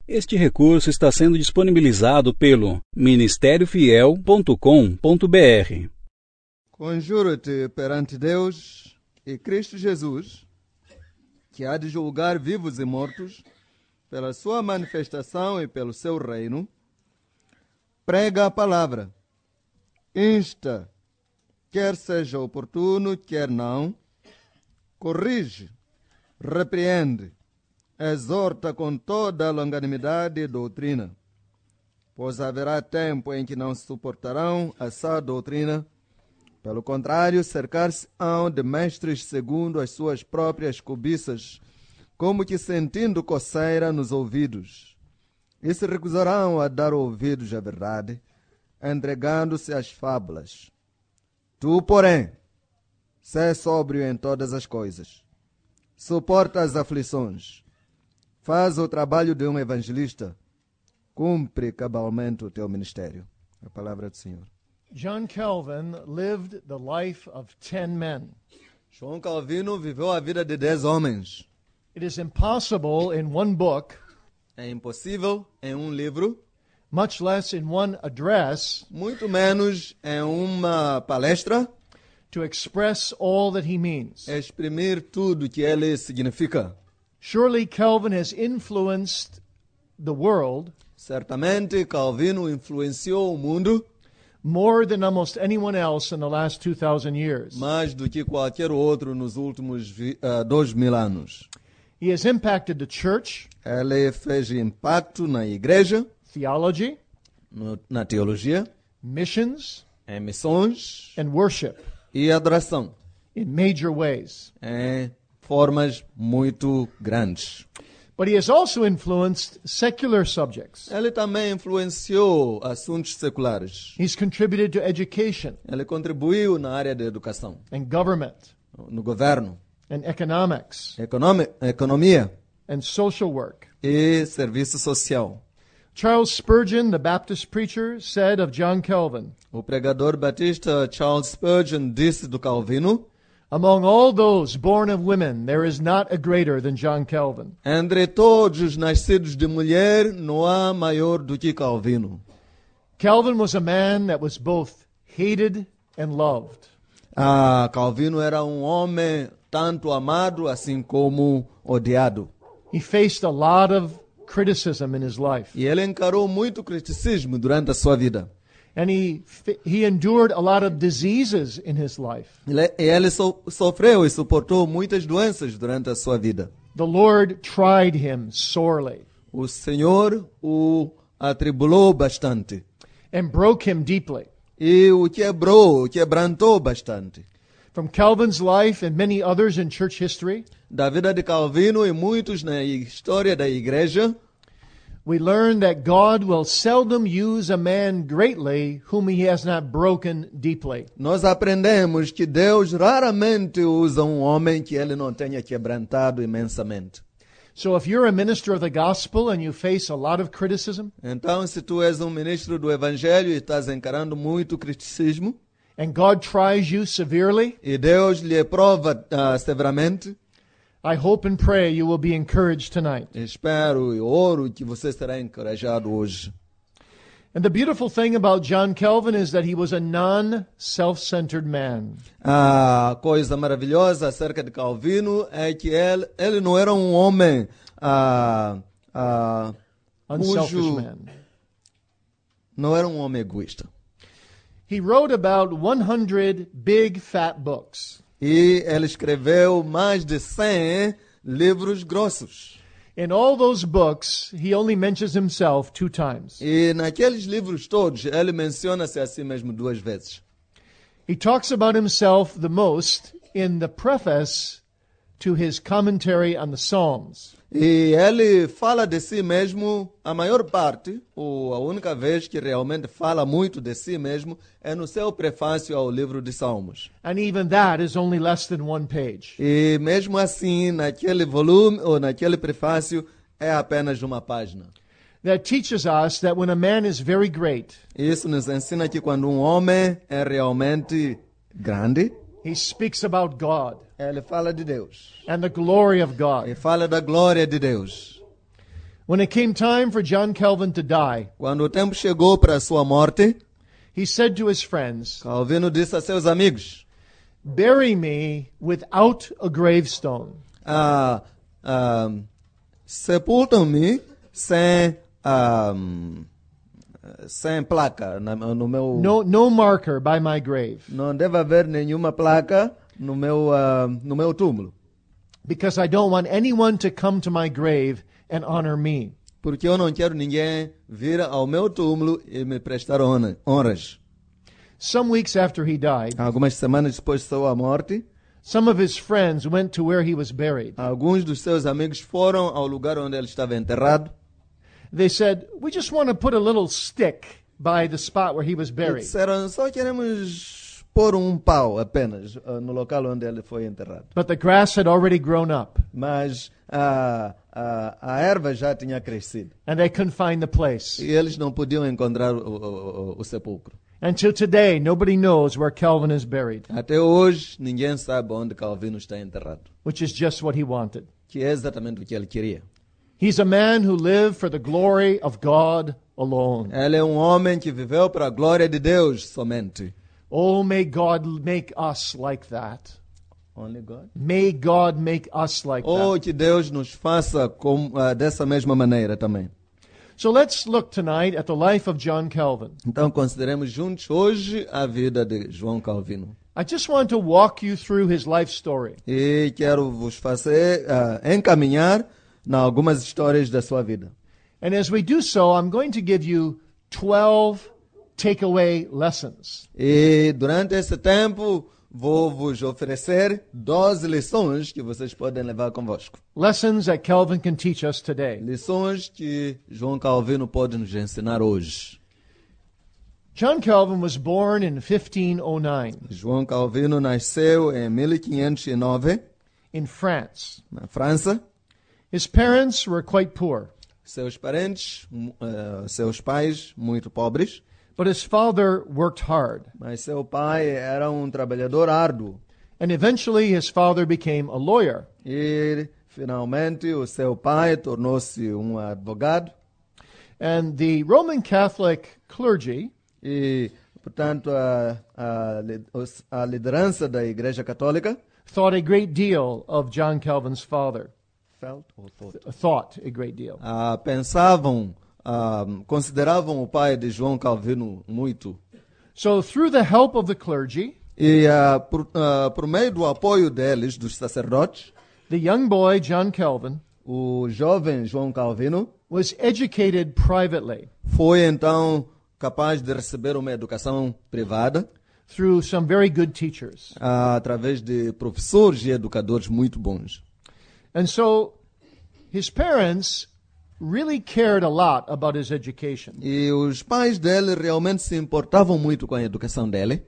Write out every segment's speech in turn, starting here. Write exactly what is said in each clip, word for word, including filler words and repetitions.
Este recurso está sendo disponibilizado pelo ministério fiel ponto com ponto br. Conjuro-te perante Deus e Cristo Jesus, que há de julgar vivos e mortos, pela sua manifestação e pelo seu reino. Prega a palavra, insta, quer seja oportuno, quer não, corrige, repreende, exorta com toda a longanimidade e doutrina, pois haverá tempo em que não suportarão essa doutrina. Pelo contrário, cercar-se-ão de mestres segundo as suas próprias cobiças, como que sentindo coceira nos ouvidos, e se recusarão a dar ouvidos à verdade, entregando-se às fábulas. Tu, porém, sê sóbrio em todas as coisas, suporta as aflições, faz o trabalho de um evangelista, cumpre cabalmente o teu ministério. A palavra do Senhor. John Calvin lived the life of ten men. João Calvino viveu a vida de dez homens. It is impossible in one book, É impossível em um livro, much less in one address, muito menos em uma palestra, to express all that he means. exprimir tudo que ele significa. Surely Calvin has influenced the world Certamente Calvino influenciou o mundo more than almost anyone else in the last two thousand years. mais do que qualquer outro nos últimos vi, uh, dois mil anos. He has impacted the church, Ele fez impacto na igreja, theology, no, na teologia, missions, em missões and worship e adoração, in major ways. em formas muito grandes. But he has also influenced secular subjects. Ele também influenciou assuntos seculares. He's contributed to education Ele contribuiu na área da educação, and government no governo, and economics economi- economia and social work. e serviço social. Charles Spurgeon, the Baptist preacher, said of John Calvin, O pregador batista Charles Spurgeon disse do Calvino: "Among all those born of women, there is not a greater than John Calvin." entre todos os nascidos de mulher, não há maior do que Calvino. Calvin was a man that was both hated and loved. Ah, Calvino era um homem tanto amado assim como odiado. He faced a lot of criticism in his life. E ele encarou muito criticismo durante a sua vida. And he he endured a lot of diseases in his life. Ele, ele so, sofreu e suportou muitas doenças durante a sua vida. The Lord tried him sorely O Senhor o atribulou bastante. and broke him deeply. E o quebrou, o quebrantou bastante. From Calvin's life and many others in church history, Da vida de Calvino e muitos na história da igreja, we learn that God will seldom use a man greatly whom he has not broken deeply. nós aprendemos que Deus raramente usa um homem que ele não tenha quebrantado imensamente. So if you're a minister of the gospel and you face a lot of criticism, Então, se tu és um ministro do Evangelho e estás encarando muito criticismo, and God tries you severely, e Deus lhe prova uh, severamente, I hope and pray you will be encouraged tonight. espero e oro que você será encorajado hoje. And the beautiful thing about John Calvin is that he was a non-self-centered man. A coisa maravilhosa acerca de Calvino é que ele, ele não era um homem ah, ah, Unselfish cujo, man. não era um homem egoísta. He wrote about one hundred big fat books. E ele escreveu mais de cem livros grossos. In all those books, he only mentions himself two times. E naqueles livros todos, ele menciona-se a si mesmo duas vezes. He talks about himself the most in the preface to his commentary on the Psalms. E ele fala de si mesmo, a maior parte, ou a única vez que realmente fala muito de si mesmo, é no seu prefácio ao livro de Salmos. And even that is only less than one page. E mesmo assim, naquele volume, ou naquele prefácio, é apenas uma página. That teaches us that when a man is very great, Isso nos ensina que quando um homem é realmente grande, he speaks about God ele fala de Deus. and the glory of E God. fala da glória de Deus. When it came time for John Calvin to die, Quando o tempo chegou para a sua morte, he said to his friends, Calvino disse a seus amigos: "Bury me without a gravestone." ah, ah, sepultam-me sem, ah, sem placa na- no meu. No, no marker by my grave, Não deve haver nenhuma placa no meu, ah, no meu túmulo, because I don't want anyone to come to my grave and honor me. porque eu não quero ninguém vir ao meu túmulo e me prestar hon- honras. Some weeks after he died, Algumas semanas depois de sua morte, some of his friends went to where he was buried. alguns dos seus amigos foram ao lugar onde ele estava enterrado. They said, "We just want to put a little stick by the spot where he was E buried." disseram: só queremos pôr um pau apenas ah, no local onde ele foi enterrado. But the grass had already grown up, Mas a, a, a erva já tinha crescido and they couldn't find the place. e eles não podiam encontrar o, o, o, o sepulcro. Until today, nobody knows where Calvin is buried, Até hoje, ninguém sabe onde Calvino está enterrado, which is just what he wanted. que é exatamente o que ele queria. He's a man who lived for the glory of God alone. Ele é um homem que viveu para a glória de Deus somente. Oh, may God make us like that. Only God? May God make us like Ou that. que Deus nos faça com, ah, dessa mesma maneira também. So let's look tonight at the life of John Calvin. Então consideremos juntos hoje a vida de João Calvino. I just want to walk you through his life story. E quero vos fazer ah, encaminhar em algumas histórias da sua vida. And as we do so, I'm going to give you twelve takeaway lessons. E durante esse tempo vou vos oferecer doze lições que vocês podem levar convosco. Lessons that Calvin can teach us today. Lições que João Calvino pode nos ensinar hoje. John Calvin was born in fifteen oh nine João Calvino nasceu em mil quinhentos e nove, in France. na França. His parents were quite poor, Seus parentes, mu- eh, seus pais, muito pobres. but his father worked hard. Mas seu pai era um trabalhador árduo. And eventually his father became a lawyer. E, finalmente, o seu pai tornou-se um advogado. And the Roman Catholic clergy E, portanto, a, a, li- os- a liderança da Igreja Católica thought a great deal of John Calvin's father. felt, ou thought, Thought a great deal. ah, pensavam, ah, consideravam o pai de João Calvino muito. So through the help of the clergy, E, ah, por, ah, por meio do apoio deles, dos sacerdotes, the young boy, John Calvin, o jovem João Calvino was educated privately foi, então, capaz de receber uma educação privada through some very good teachers. ah, através de professores e educadores muito bons. And so his parents really cared a lot about his education. E os pais dele realmente se importavam muito com a educação dele.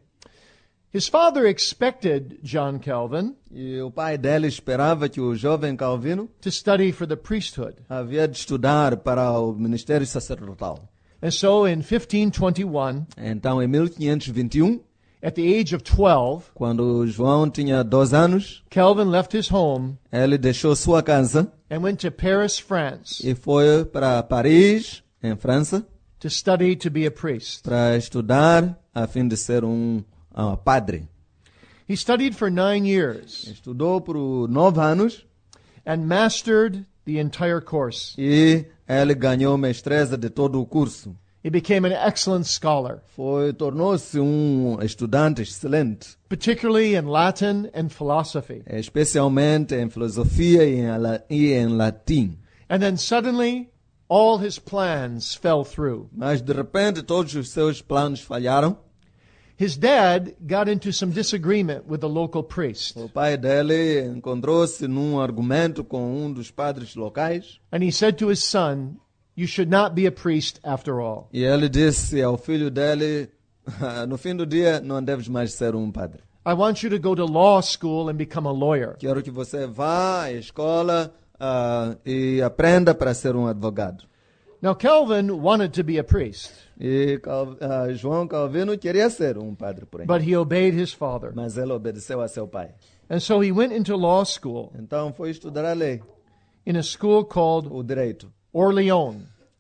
His father expected John Calvin E o pai dele esperava que o jovem Calvino to study for the priesthood. havia de estudar para o ministério sacerdotal. And so in fifteen twenty-one, Então, em mil quinhentos e vinte e um, at the age of twelve, quando João tinha doze anos, Calvin left his home ele deixou sua casa and went to Paris, France, e foi para Paris, em França, to study to be a priest. para estudar a fim de ser um ah, padre. He studied for nine years Estudou por nove anos and mastered the entire course. e ele ganhou mestreza de todo o curso. He became an excellent scholar, Foi, tornou-se um estudante excelente, particularly in Latin and philosophy. especialmente em filosofia e em, la- e em latim. And then suddenly, all his plans fell through. Mas de repente todos os seus planos falharam. His dad got into some disagreement with the local priest, O pai dele encontrou-se num argumento com um dos padres locais and he said to his son, "You should not be a priest after all." e ele disse ao filho dele: no fim do dia não deves mais ser um padre. I want you to go to law school and become a lawyer. Quero que você vá à escola ah, e aprenda para ser um advogado. Now, Calvin wanted to be a priest, E Cal- ah, João Calvino queria ser um padre, porém, but he obeyed his father. mas ele obedeceu a seu pai. And so he went into law school Então foi estudar a lei, in a school called o direito, Orleans.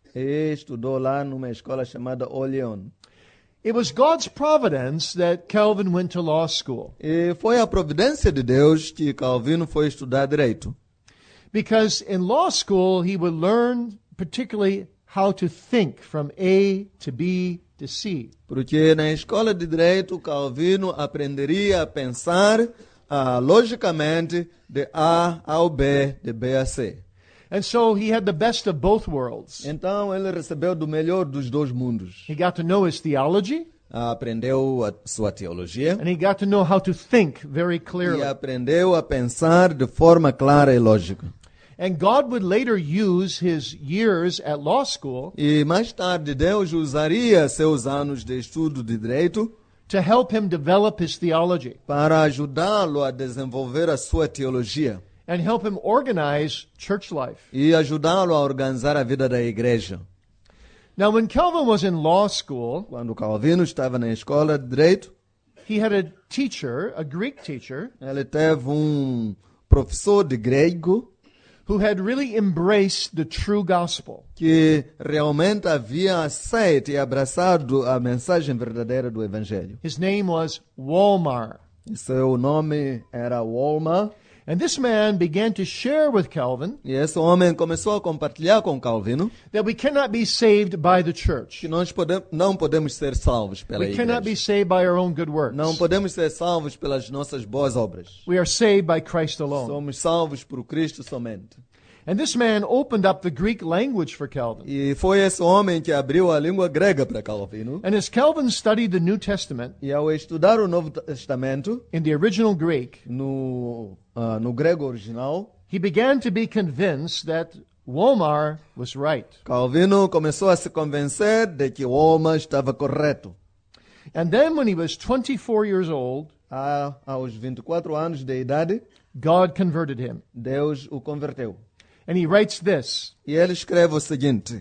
e estudou lá numa escola chamada Orleans. It was God's providence that Calvin went to law school, E foi a providência de Deus que Calvino foi estudar direito. because in law school he would learn particularly how to think from A to B to C. Porque na escola de direito, Calvino aprenderia a pensar ah, logicamente de A ao B, de B a C. And so he had the best of both worlds. Então ele recebeu do melhor dos dois mundos. He got to know his theology, Ah, aprendeu a sua teologia and he got to know how to think very e clearly. aprendeu a pensar de forma clara e lógica. And God would later use his years at law school E mais tarde Deus usaria seus anos de estudo de direito to help him develop his theology para ajudá-lo a desenvolver a sua teologia and help him organize church life. e ajudá-lo a organizar a vida da igreja. Now, when Calvin was in law school, Quando Calvino estava na escola de direito, he had a teacher, a Greek teacher, ele teve um professor de grego who had really embraced the true gospel. que realmente havia aceito e abraçado a mensagem verdadeira do Evangelho. His name was Walmar. E seu nome era Walmar. And this man began to share with Calvin E esse homem começou a compartilhar com Calvino that we cannot be saved by the church. que nós pode, não podemos ser salvos pela We cannot be igreja. saved by our own good works. Não podemos ser salvos pelas nossas boas obras. We are saved by Christ alone. Somos salvos por Cristo somente. And this man opened up the Greek language for Calvin. E foi esse homem que abriu a língua grega para Calvino. And as Calvin studied the New Testament E ao estudar o Novo Testamento, in the original Greek, no, ah, no grego original, he began to be convinced that Walmar was right. Calvino começou a se convencer de que Walmar estava correto. And then when he was twenty-four years old, A, aos vinte e quatro anos de idade, God converted him. Deus o converteu. And he writes this, E ele escreve o seguinte: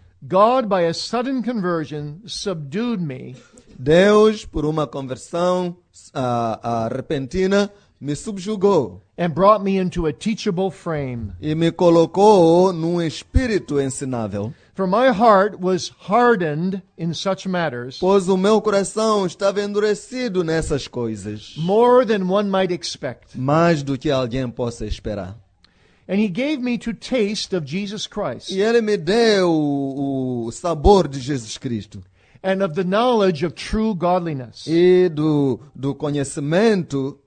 God, by a sudden conversion, subdued me, Deus, por uma conversão ah, ah, repentina, me subjugou and brought me into a teachable frame. e me colocou num espírito ensinável. For my heart was hardened in such matters, Pois o meu coração estava endurecido nessas coisas, more than one might expect. mais do que alguém possa esperar. And he gave me to taste of Jesus Christ E ele me deu o, o sabor de Jesus Cristo and of the knowledge of true godliness. e do, do conhecimento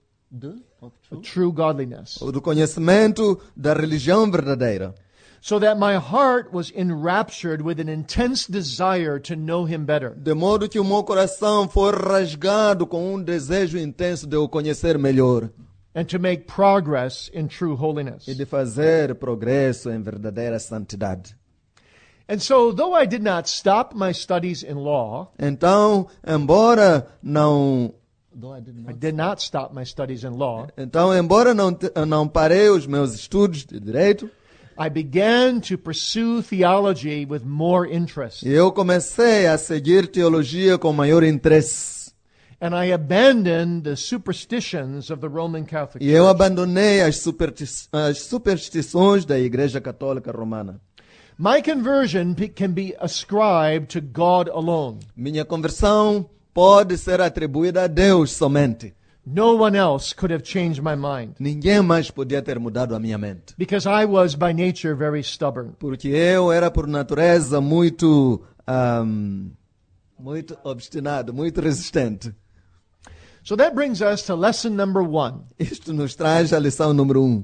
Of true godliness. do conhecimento da religião verdadeira, So that my heart was enraptured with an intense desire to know him better. de modo que o meu coração foi rasgado com um desejo intenso de o conhecer melhor And to make progress in true holiness. e de fazer progresso em verdadeira santidade. And so, though I did not stop my studies in law, Então, embora não I did not stop my studies in law, Então, embora não te- não parei os meus estudos de direito, I began to pursue theology with more interest. eu comecei a seguir teologia com maior interesse. And I abandoned the superstitions of the Roman Catholic E eu Church. abandonei as, superti as superstições da Igreja Católica Romana. My conversion pe- can be ascribed to God alone. Minha conversão pode ser atribuída a Deus somente. No one else could have changed my mind, Ninguém mais podia ter mudado a minha mente. because I was by nature very stubborn. Porque eu era, por natureza, muito, ahm, muito obstinado, muito resistente. So that brings us to lesson number one. Isto nos traz a lição número um.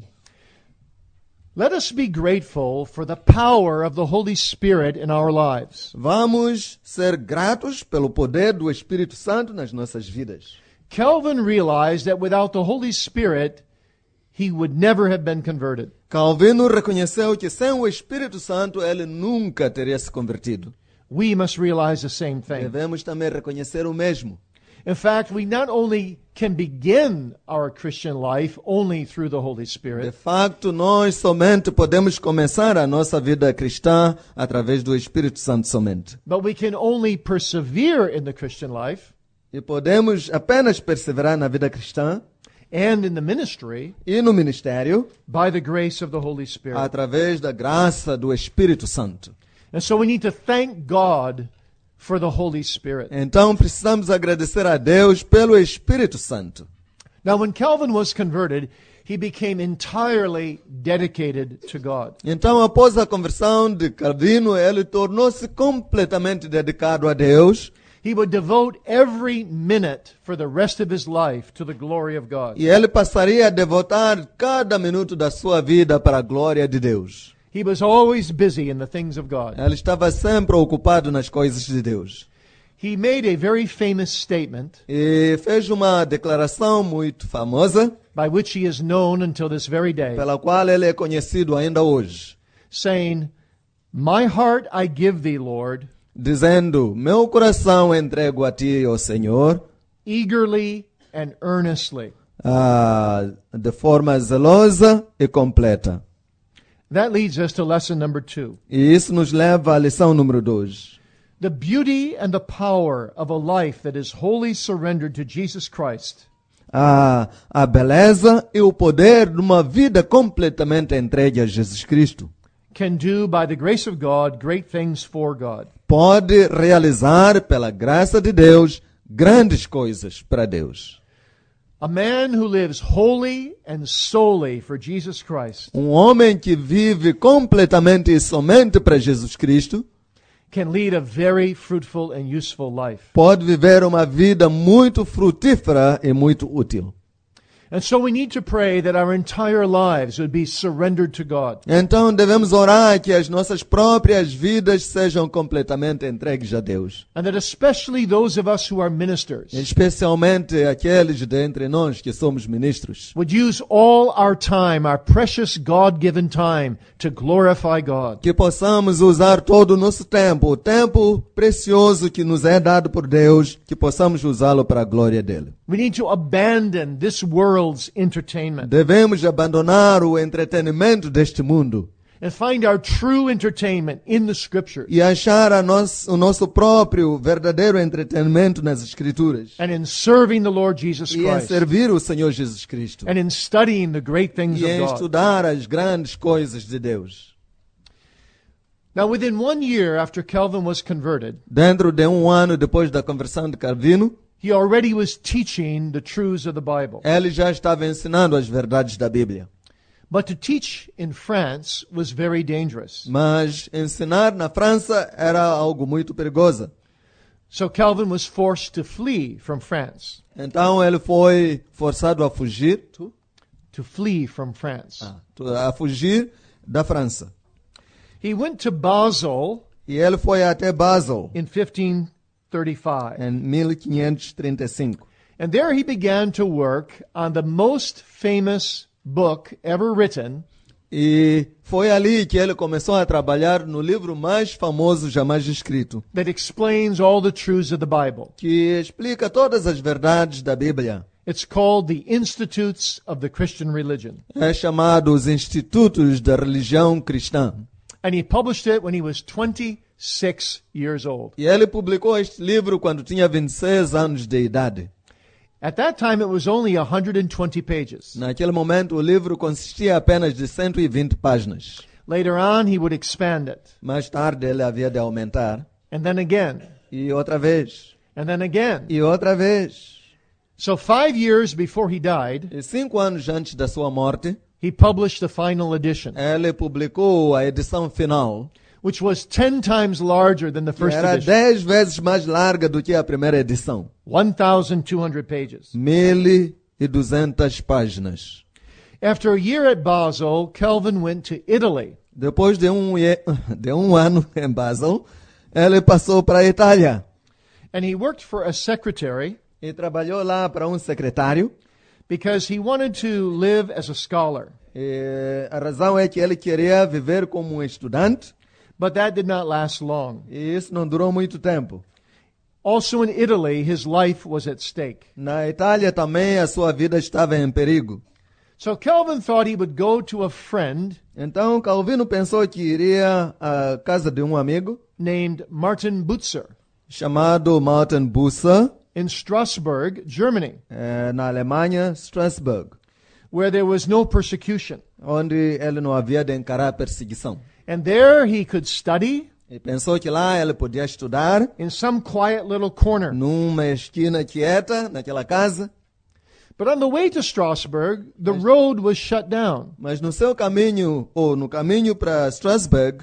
Let us be grateful for the power of the Holy Spirit in our lives. Vamos ser gratos pelo poder do Espírito Santo nas nossas vidas. Calvin realized that without the Holy Spirit, he would never have been converted. Calvino reconheceu que sem o Espírito Santo ele nunca teria se convertido. We must realize the same thing. Devemos também reconhecer o mesmo. In fact, we not only can begin our Christian life only through the Holy De Spirit, facto, nós somente podemos começar a nossa vida cristã através do Espírito Santo somente. but we can only persevere in the Christian life E podemos apenas perseverar na vida cristã and in the ministry e no ministério by the grace of the Holy Spirit. através da graça do Espírito Santo. And so we need to thank God for the Holy Spirit. Então precisamos agradecer a Deus pelo Espírito Santo. Now, when Calvin was converted, he became entirely dedicated to God. Então, após a conversão de Calvino, ele tornou-se completamente dedicado a Deus. He would devote every minute for the rest of his life to the glory of God. E ele passaria a devotar cada minuto da sua vida para a glória de Deus. He was always busy in the things of God. Ele estava sempre ocupado nas coisas de Deus. He made a very famous statement E fez uma declaração muito famosa, by which he is known until this very day, pela qual ele é conhecido ainda hoje, saying, "My heart I give thee, Lord, dizendo: meu coração entrego a ti, ó Senhor, eagerly and earnestly." ah, de forma zelosa e completa. That leads us to lesson number two. E isso nos leva à lição número dois. The beauty and the power of a life that is wholly surrendered to Jesus Christ A, a beleza e o poder de uma vida completamente entregue a Jesus Cristo can do, by the grace of God, great things for God. pode realizar, pela graça de Deus, grandes coisas para Deus. A man who lives wholly and solely for Jesus Christ Um homem que vive completamente e somente para Jesus Cristo can lead a very fruitful and useful life. pode viver uma vida muito frutífera e muito útil. And so we need to pray that our entire lives would be surrendered to God. Então devemos orar que as nossas próprias vidas sejam completamente entregues a Deus. And that especially those of us who are ministers Especialmente aqueles dentre nós que somos ministros. would use all our time, our precious God-given time, to glorify God. Que possamos usar todo o nosso tempo, o tempo precioso que nos é dado por Deus, que possamos usá-lo para a glória dele. We need to abandon this world's entertainment Devemos abandonar o entretenimento deste mundo and find our true entertainment in the Scriptures e achar a nosso, o nosso próprio verdadeiro entretenimento nas Escrituras and in serving the Lord Jesus e em Christ servir o Senhor Jesus Cristo and in studying the great things e of em God. estudar as grandes coisas de Deus. Now, within one year after Calvin was converted, Dentro de um ano depois da conversão de Calvino, he already was teaching the truths of the Bible. ele já estava ensinando as verdades da Bíblia. But to teach in France was very dangerous. Mas ensinar na França era algo muito perigoso. So Calvin was forced to flee from France. Então ele foi forçado a fugir, To flee from France. a fugir da França. He went to Basel E ele foi até Basel in fifteen thirty-five. em mil quinhentos e trinta e cinco. And there he began to work on the most famous book ever written, E foi ali que ele começou a trabalhar no livro mais famoso jamais escrito, that explains all the truths of the Bible. que explica todas as verdades da Bíblia. It's called the Institutes of the Christian Religion. É chamado os Institutos da Religião Cristã. And he published it when he was twenty-six years old. E ele publicou este livro quando tinha vinte e seis anos de idade. At that time, it was only one hundred twenty pages. Naquele momento, o livro consistia apenas de cento e vinte páginas. Later on, he would expand it. Mais tarde, ele havia de aumentar. And then again. E outra vez. And then again. E outra vez. So five years before he died, E cinco anos antes da sua morte, he published the final edition, ele publicou a edição final, which was ten times larger than the que first era edition. dez vezes mais larga do que a primeira edição. one thousand two hundred pages. Mil e duzentas páginas. After a year at Basel, Calvin went to Italy. Depois de um, ie- de um ano em Basel, ele passou para a Itália. And he worked for a secretary E trabalhou lá para um secretário. because he wanted to live as a scholar. E a razão é que ele queria viver como um estudante. But that did not last long. E isso não durou muito tempo. Also in Italy, his life was at stake. Na Itália também a sua vida estava em perigo. So Calvin thought he would go to a friend Então Calvino pensou que iria à casa de um amigo named Martin Butzer chamado Martin Bucer in Strasbourg, Germany, eh, na Alemanha, Strasbourg, where there was no persecution. onde ele não havia de encarar perseguição. And there he could study E pensou que lá ele podia estudar in some quiet little corner. numa esquina quieta, naquela casa, But on the way to Strasbourg, the road was shut down. mas no seu caminho, ou no caminho para Strasbourg,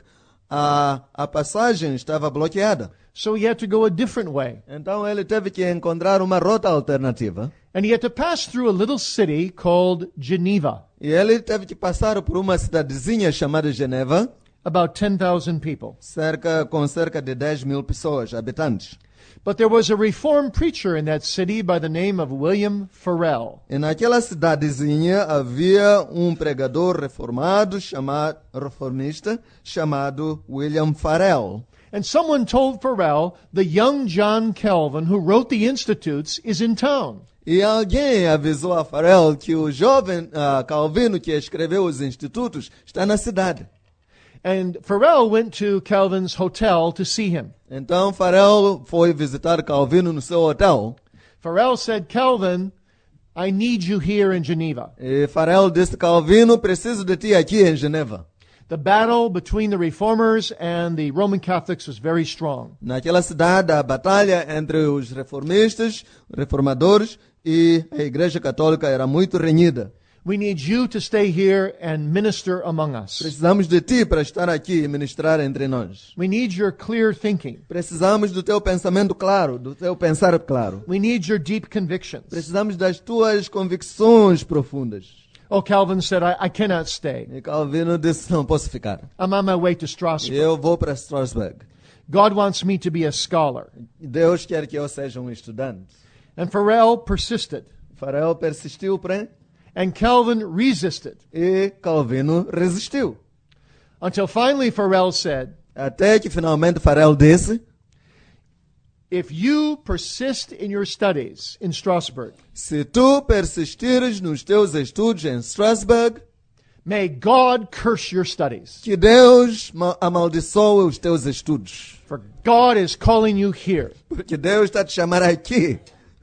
a, a passagem estava bloqueada. So he had to go a different way. Então ele teve que encontrar uma rota alternativa. And he had to pass through a little city called Geneva, E ele teve que passar por uma cidadezinha chamada Geneva, about ten thousand people. cerca, com cerca de dez mil pessoas, habitantes. But there was a Reformed preacher in that city by the name of William Farel. E naquela cidadezinha havia um pregador reformado, chamado, reformista, chamado William Farel. And someone told Farel, the young John Calvin who wrote the Institutes is in town. E alguém avisou a Farel que o jovem uh, Calvino que escreveu os institutos está na cidade. And Farel went to Calvin's hotel to see him. Então Farel foi visitar Calvino no seu hotel. Farel said, Calvin, I need you here in Geneva. E Farel disse, Calvino, preciso de ti aqui em Geneva. The battle between the Reformers and the Roman Catholics was very strong. Naquela cidade, a batalha entre os reformistas, reformadores e a Igreja Católica era muito renhida. We need you to stay here and minister among us. Precisamos de ti para estar aqui e ministrar entre nós. We need your clear thinking. Precisamos do teu pensamento claro, do teu pensar claro. We need your deep convictions. Precisamos das tuas convicções profundas. Oh, Calvin said, I, I cannot stay. E Calvino disse, não posso ficar. I'm on my way to Strasbourg. Eu vou para Strasbourg. God wants me to be a scholar. Deus quer que eu seja um estudante. And Farel persisted. Farel persistiu, porém, And Calvin resisted. e Calvino resistiu. Until finally Farel said, Até que finalmente Farel disse, if you persist in your studies in Strasbourg, se tu persistires nos teus estudos em Strasbourg, may God curse your studies. que Deus ma- amaldiçoe os teus estudos. For God is calling you here. Porque Deus está te chamando aqui.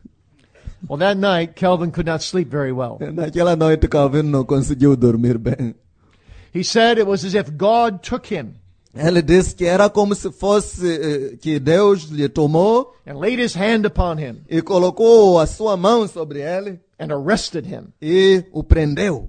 Well, that night, Calvin could not sleep very well. Naquela noite Calvino não conseguiu dormir bem. He said it was as if God took him Ele disse que era como se fosse eh, que Deus lhe tomou and laid his hand upon him e colocou a sua mão sobre ele and arrested him. e o prendeu.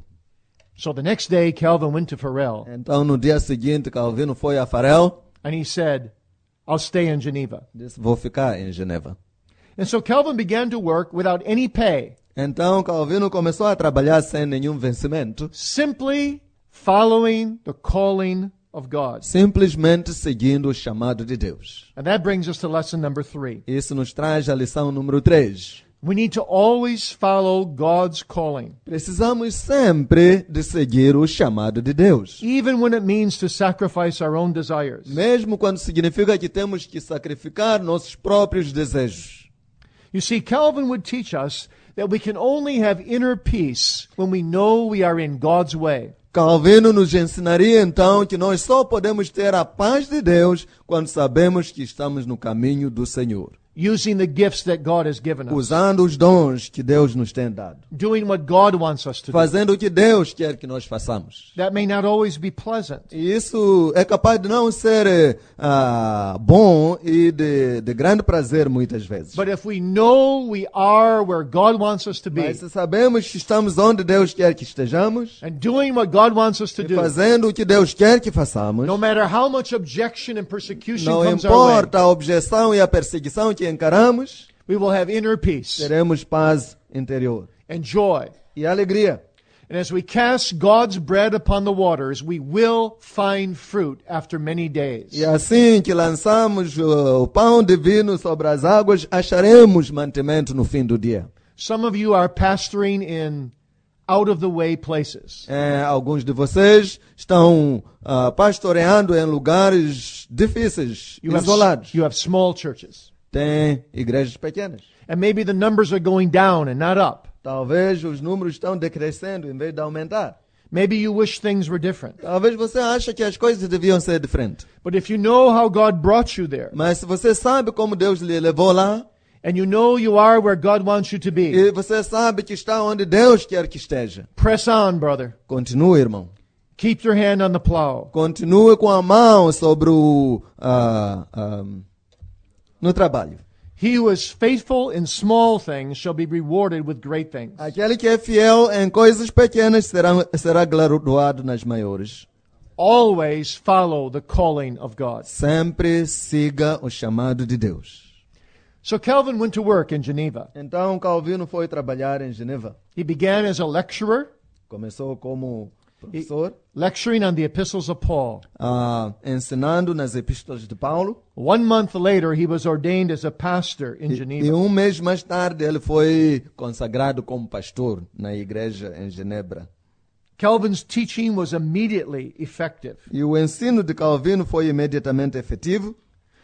So the next day, Calvin went to Farel Então no dia seguinte Calvino foi a Farel, and he said, I'll stay in Geneva. disse, vou ficar em Geneva. And so Calvin began to work without any pay, Então Calvino começou a trabalhar sem nenhum vencimento, simply following the calling of God. simplesmente seguindo o chamado de Deus. And that brings us to lesson number three. Isso nos traz a lição número três. We need to always follow God's calling, Precisamos sempre de seguir o chamado de Deus. even when it means to sacrifice our own desires. Mesmo quando significa que temos que sacrificar nossos próprios desejos. You see, Calvin would teach us that we can only have inner peace when we know we are in God's way. Calvino nos ensinaria então que nós só podemos ter a paz de Deus quando sabemos que estamos no caminho do Senhor, Using the gifts that God has given us. usando os dons que Deus nos tem dado, Doing what God wants us to do. fazendo o que Deus quer que nós façamos. That may not always be pleasant. E isso é capaz de não ser ah, bom e de, de grande prazer muitas vezes. But if we know we are where God wants us to be, Mas se sabemos que estamos onde Deus quer que estejamos, and doing what God wants us to e do, fazendo o que Deus quer que façamos, no matter how much objection and persecution não comes our way, importa a objeção e a perseguição que encaramos, we will have inner peace teremos paz interior and joy. e alegria. And as we cast God's bread upon the waters, we will find fruit after many days. E assim que lançamos uh, o pão divino sobre as águas, acharemos mantimento no fim do dia. Some of you are pastoring in out-of-the-way places. É, alguns de vocês estão uh, pastoreando em lugares difíceis, You have, isolados. you have small churches. Tem igrejas pequenas. And maybe the numbers are going down and not up. Talvez os números estão decrescendo em vez de aumentar. Maybe you wish things were different. Talvez você ache que as coisas deviam ser diferentes. But if you know how God brought you there, Mas se você sabe como Deus lhe levou lá, And you know you are where God wants you to be. E você sabe que está onde Deus quer que esteja. Press on, brother. Continue, irmão. Keep your hand on the plow. Continue com a mão sobre o... ah, ah, no trabalho. He who is faithful in small things shall be rewarded with great things. Aquele que é fiel em coisas pequenas será, será galardoado nas maiores. Always follow the calling of God. Sempre siga o chamado de Deus. So Calvin went to work in Geneva. Então Calvino foi trabalhar em Geneva. He began as a lecturer, Começou como professor, lecturing on the epistles of Paul. ah, ensinando nas epístolas de Paulo. One month later, he was ordained as a pastor in E, e Geneva. um mês mais tarde ele foi consagrado como pastor na igreja em Genebra. Calvin's teaching was immediately effective. E o ensino de Calvino foi imediatamente efetivo.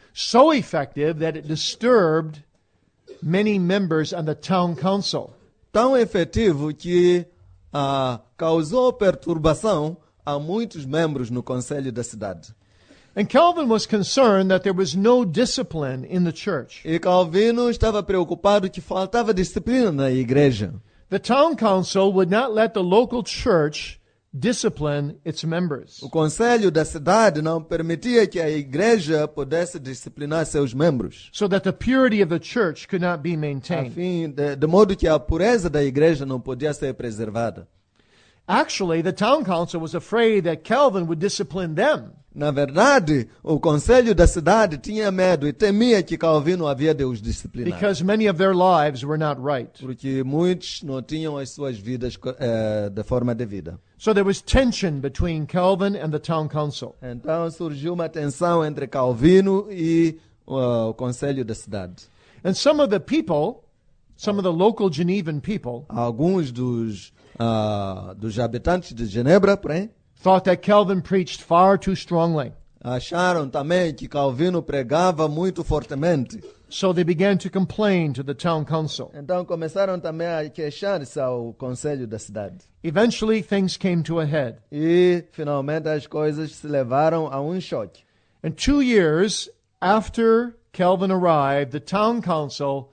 So effective that it disturbed many members on the town council. Tão efetivo que ah, causou perturbação a muitos membros no conselho da cidade. And Calvin was concerned that there was no discipline in the church. E Calvino estava preocupado que faltava disciplina na igreja. The town council would not let the local church discipline its members. O conselho da cidade não permitia que a igreja pudesse disciplinar seus membros, So that the purity of the church could not be a maintained. fim de, de modo que a pureza da igreja não podia ser preservada. Actually, the town council was afraid that Calvin would discipline them. Na verdade, o conselho da cidade tinha medo e temia que Calvino havia de os disciplinar, Because many of their lives were not right. porque muitos não tinham as suas vidas eh, de forma devida. So there was tension between Calvin and the town council. Então surgiu uma tensão entre Calvino e uh, o conselho da cidade. And some of the people, some of the local Genevan people, Alguns dos, ah, dos habitantes de Genebra, porém, thought that Calvin preached far too strongly. acharam também que Calvino pregava muito fortemente. So they began to complain to the town council. Então começaram também a queixar-se ao conselho da cidade. Eventually, things came to a head. E finalmente as coisas se levaram a um choque. And two years after Calvin arrived, the town council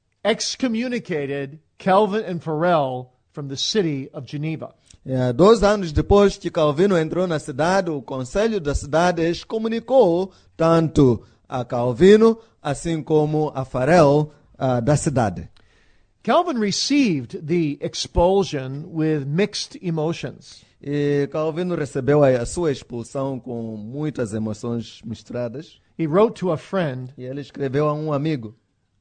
excommunicated Calvin and Farel from the city of Geneva. É, dois anos depois que Calvino entrou na cidade, o conselho da cidade excomunicou tanto a Calvino assim como a Farel ah, da cidade. Calvin received the expulsion with mixed emotions. E Calvino recebeu a, a sua expulsão com muitas emoções misturadas. He wrote to a friend, E ele escreveu a um amigo: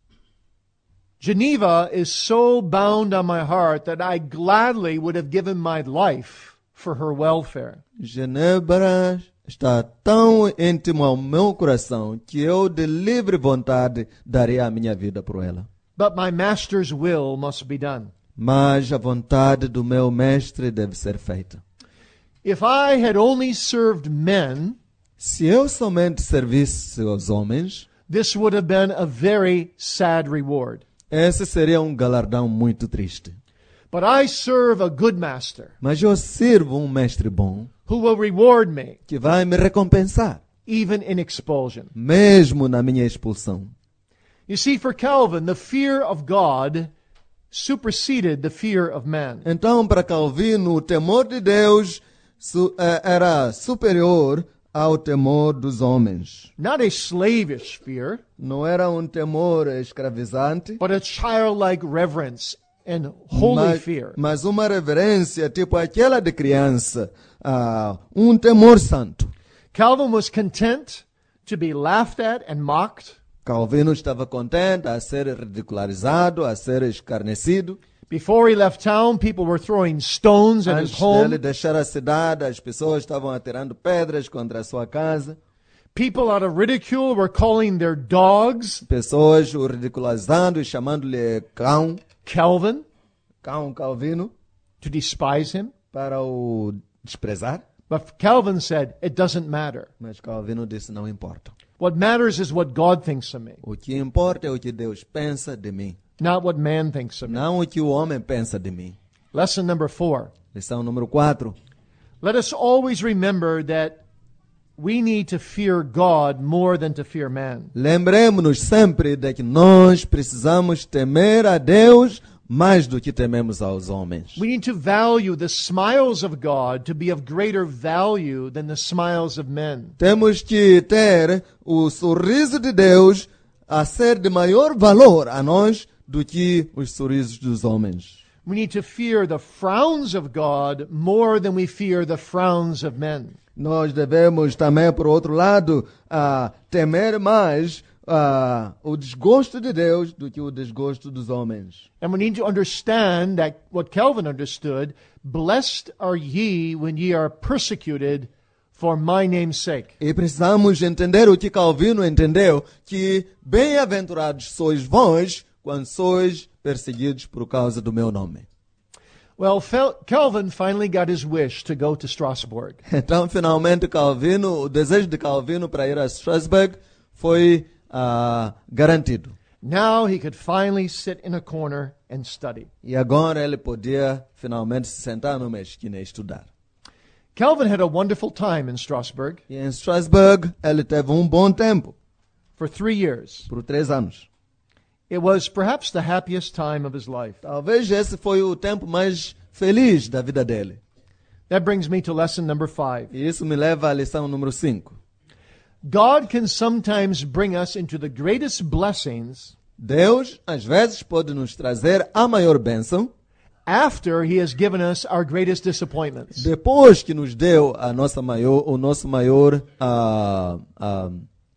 Geneva is so bound on my heart that I gladly would have given my life for her welfare. Genebra está tão íntimo ao meu coração que eu de livre vontade daria a minha vida por ela. But my master's will must be done. Mas a vontade do meu mestre deve ser feita. If I had only served men, Se eu somente servisse aos homens, this would have been a very sad reward. esse seria um galardão muito triste. But I serve a good master Mas eu sirvo um mestre bom who will reward me que vai me recompensar, even in expulsion. mesmo na minha expulsão. You see, for Calvin, the fear of God superseded the fear of man. Então, para Calvino, o temor de Deus su- eh, era superior ao temor dos homens. Not a slavish fear, Não era um temor escravizante, but a childlike reverence and holy mas, fear. mas uma reverência tipo aquela de criança, ah, um temor santo. Calvin was content to be laughed at and mocked, Calvino estava contente a ser ridicularizado, a ser escarnecido. Before he left town, people were throwing stones at his Antes home. dele deixar a cidade, as pessoas estavam atirando pedras contra a sua casa. People, out of ridicule, were calling their dogs Pessoas o ridicularizando e chamando-lhe cão, Calvin cão Calvino, to despise him. para o desprezar. But Calvin said, it doesn't matter. Mas Calvino disse, não importa. What matters is what God thinks of me, O que importa é o que Deus pensa de mim, not what man thinks of me. não o que o homem pensa de mim. Lesson number four. Lição número quatro. Let us always remember that we need to fear God more than to fear man. Lembremos-nos sempre de que nós precisamos temer a Deus mais do que tememos aos homens. We need to value the smiles of God to be of greater value than the smiles of men. Temos que ter o sorriso de Deus a ser de maior valor a nós do que os sorrisos dos homens. We need to fear the frowns of God more than we fear the frowns of men. Nós devemos também, por outro lado, uh, temer mais uh, o desgosto de Deus do que o desgosto dos homens. And we need to understand that what Calvin understood, blessed are ye when ye are persecuted for my name's sake. E precisamos entender o que Calvino entendeu, que bem-aventurados sois vós quando sois perseguidos por causa do meu nome. Well, Fel- Calvin finally got his wish to go to Strasbourg. Então, finalmente, Calvino, o desejo de Calvino para ir a Strasbourg foi uh, garantido. Now he could finally sit in a corner and study. E agora ele podia finalmente se sentar numa esquina e estudar. Calvin had a wonderful time in Strasbourg E em Strasbourg ele teve um bom tempo, for three years. por três anos. It was perhaps the happiest time of his life. Talvez esse foi o tempo mais feliz da vida dele. That brings me to lesson number five. E isso me leva à lição número cinco. God can sometimes bring us into the greatest blessings Deus, às vezes, pode nos trazer a maior bênção after he has given us our greatest disappointments. depois que nos deu a nossa maior, o nosso maior, a, a,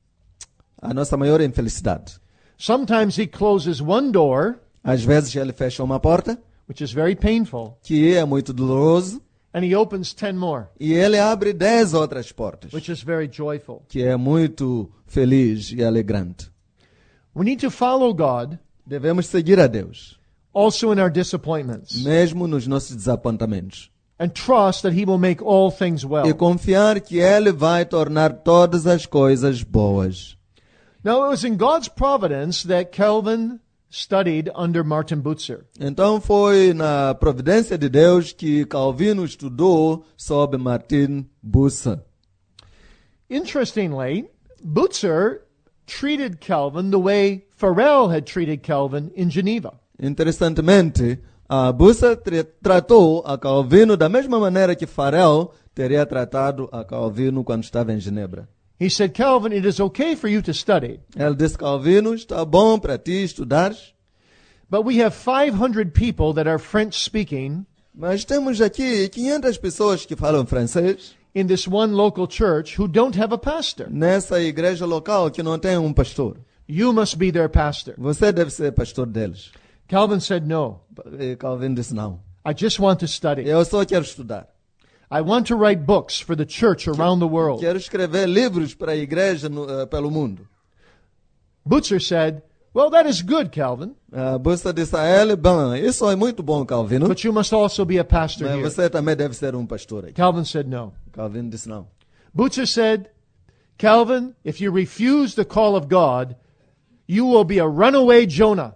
a nossa maior infelicidade. Sometimes he closes one door, Às vezes ele fecha uma porta, which is very painful, que é muito doloroso, and he opens ten more, e ele abre dez outras portas, which is very joyful. que é muito feliz e alegrante. We need to follow God Devemos seguir a Deus, also in our disappointments mesmo nos nossos desapontamentos, and trust that he will make all things e well. confiar que Ele vai tornar todas as coisas boas. Now, it was in God's providence that Calvin studied under Martin Butzer. Então foi na providência de Deus que Calvino estudou sob Martin Bucer. Interestingly, Butzer treated Calvin the way Farel had treated Calvin in Geneva. Interessantemente, a Bucer tra- tratou a Calvino da mesma maneira que Farel teria tratado a Calvino quando estava em Genebra. He said, Calvin, it is okay for you to study, Ele disse, Calvino, está bom para ti estudares, but we have five hundred people that are French-speaking mas temos aqui quinhentas pessoas que falam francês in this one local church who don't have a pastor. nessa igreja local que não tem um pastor. You must be their pastor. Você deve ser pastor deles. Calvin said, no, E Calvino disse, não. I just want to study. Eu só quero estudar. I want to write books for the church around the world. Quero escrever livros para a igreja no, uh, pelo mundo. Butzer said, well, that is good, Calvin, A Bucer disse a ele, bom, isso é muito bom, Calvino, but you must also be a pastor mas here. você também deve ser um pastor aqui. Calvin said, no. Calvino disse, não. Butzer said, Calvin, if you refuse the call of God, you will be a runaway Jonah.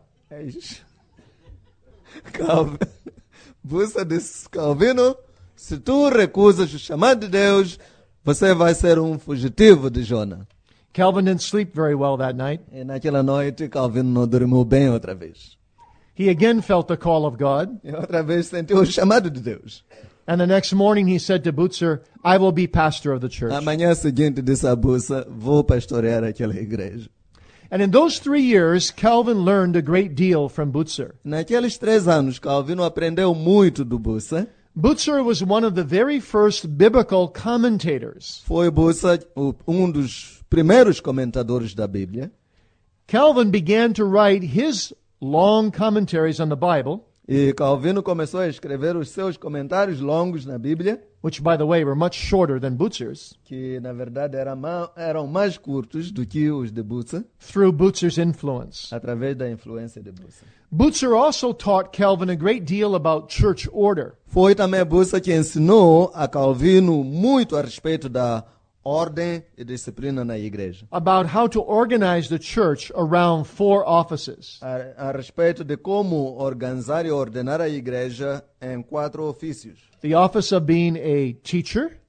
Calvino, Bucer disse, Calvino, se tu recusas o chamado de Deus, você vai ser um fugitivo de Jona. Calvin didn't sleep very well that night. E naquela noite, Calvino não dormiu bem outra vez. He again felt the call of God. E outra vez sentiu o chamado de Deus. And the next morning he said to Butzer, I will be pastor of the church. Na manhã seguinte disse a Bucer, vou pastorear aquela igreja. And in those three years, Calvin learned a great deal from Butzer. Naqueles três anos, Calvino aprendeu muito do Bucer. Butzer was one of the very first biblical commentators. Foi Bucer o- um dos primeiros comentadores da Bíblia. Calvin began to write his long commentaries on the Bible, E Calvino começou a escrever os seus comentários longos na Bíblia, which, by the way, were much shorter than Butzer's, que na verdade era ma- eram mais curtos do que os de Bucer, through Butzer's influence. através da influência de Bucer. Butzer also taught Calvin a great deal about church order. Foi também Bucer que ensinou a Calvino muito a respeito da ordem e disciplina na igreja. About how to organize the church around four offices. A, a respeito de como organizar e ordenar a igreja em quatro ofícios. The office of being a teacher,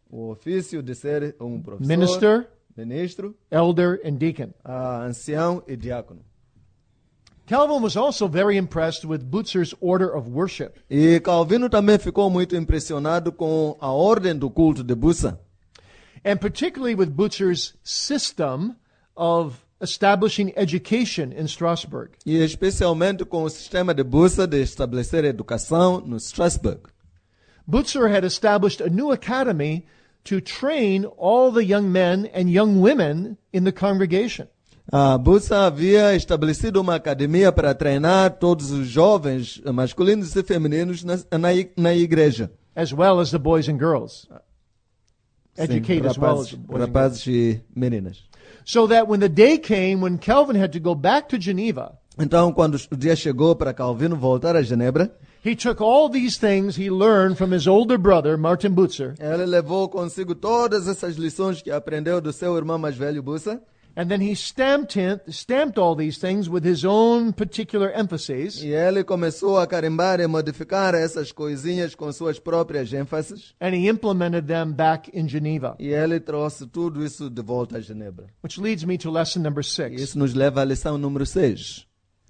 o ofício de ser um professor, minister, ministro, elder, and deacon. ah, ancião e diácono. Calvin was also very impressed with Butzer's order of worship. E Calvino também ficou muito impressionado com a ordem do culto de Bucer. And particularly with Butzer's system of establishing education in Strasbourg. E especialmente com o sistema de Bucer de estabelecer educação no Strasbourg. Butzer had established a new academy to train all the young men and young women in the congregation. A Bucer havia estabelecido uma academia para treinar todos os jovens masculinos e femininos na, na, na igreja. As well as the boys and girls. Sim, Educate as well as rapazes, the boys and girls. rapazes e meninas. So that when the day came when Calvin had to go back to Geneva, Então, quando o dia chegou para Calvino voltar a Genebra, he took all these things he learned from his older brother, Martin Butzer, ele levou consigo todas essas lições que aprendeu do seu irmão mais velho, Bucer, and then he stamped, him, stamped all these things with his own particular emphases, e ele começou a carimbar e modificar essas coisinhas com suas próprias ênfases, and he implemented them back in Geneva. e ele trouxe tudo isso de volta a Genebra. Which leads me to lesson number E six. isso nos leva à lição número seis.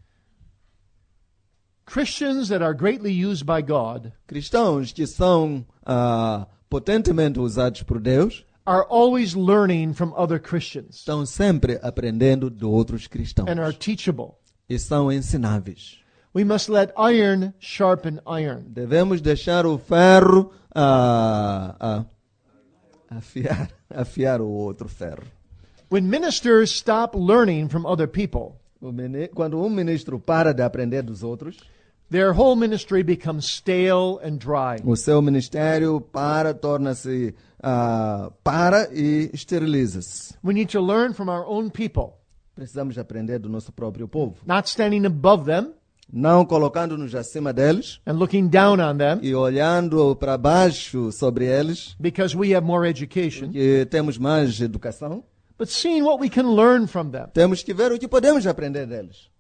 Christians that are greatly used by God Cristãos que são ah, potentemente usados por Deus are always learning from other Christians estão sempre aprendendo de outros cristãos and are teachable. e são ensináveis. We must let iron sharpen iron. Devemos deixar o ferro ah, ah, afiar, afiar o outro ferro. When ministers stop learning from other people, O mini- Quando um ministro para de aprender dos outros, their whole ministry becomes stale and dry. o seu ministério para, torna-se ah, para e esteriliza-se. We need to learn from our own people, Precisamos aprender do nosso próprio povo, not standing above them não colocando-nos acima deles and looking down on them e olhando para baixo sobre eles, because we have more education, que temos mais educação. but seeing what we can learn from them. Temos que ver o que podemos aprender deles.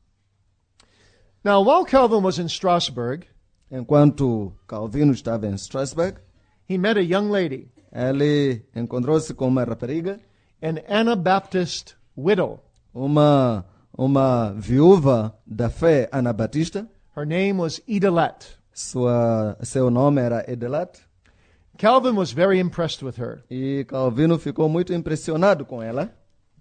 Now, while Calvin was in Strasbourg, Enquanto Calvino estava em Strasbourg, he met a young lady, ele encontrou-se com uma rapariga, an Anabaptist widow. uma, uma viúva da fé anabatista. Her name was Idelette. Sua, seu nome era Edelat. Calvin was very impressed with her, E Calvino ficou muito impressionado com ela.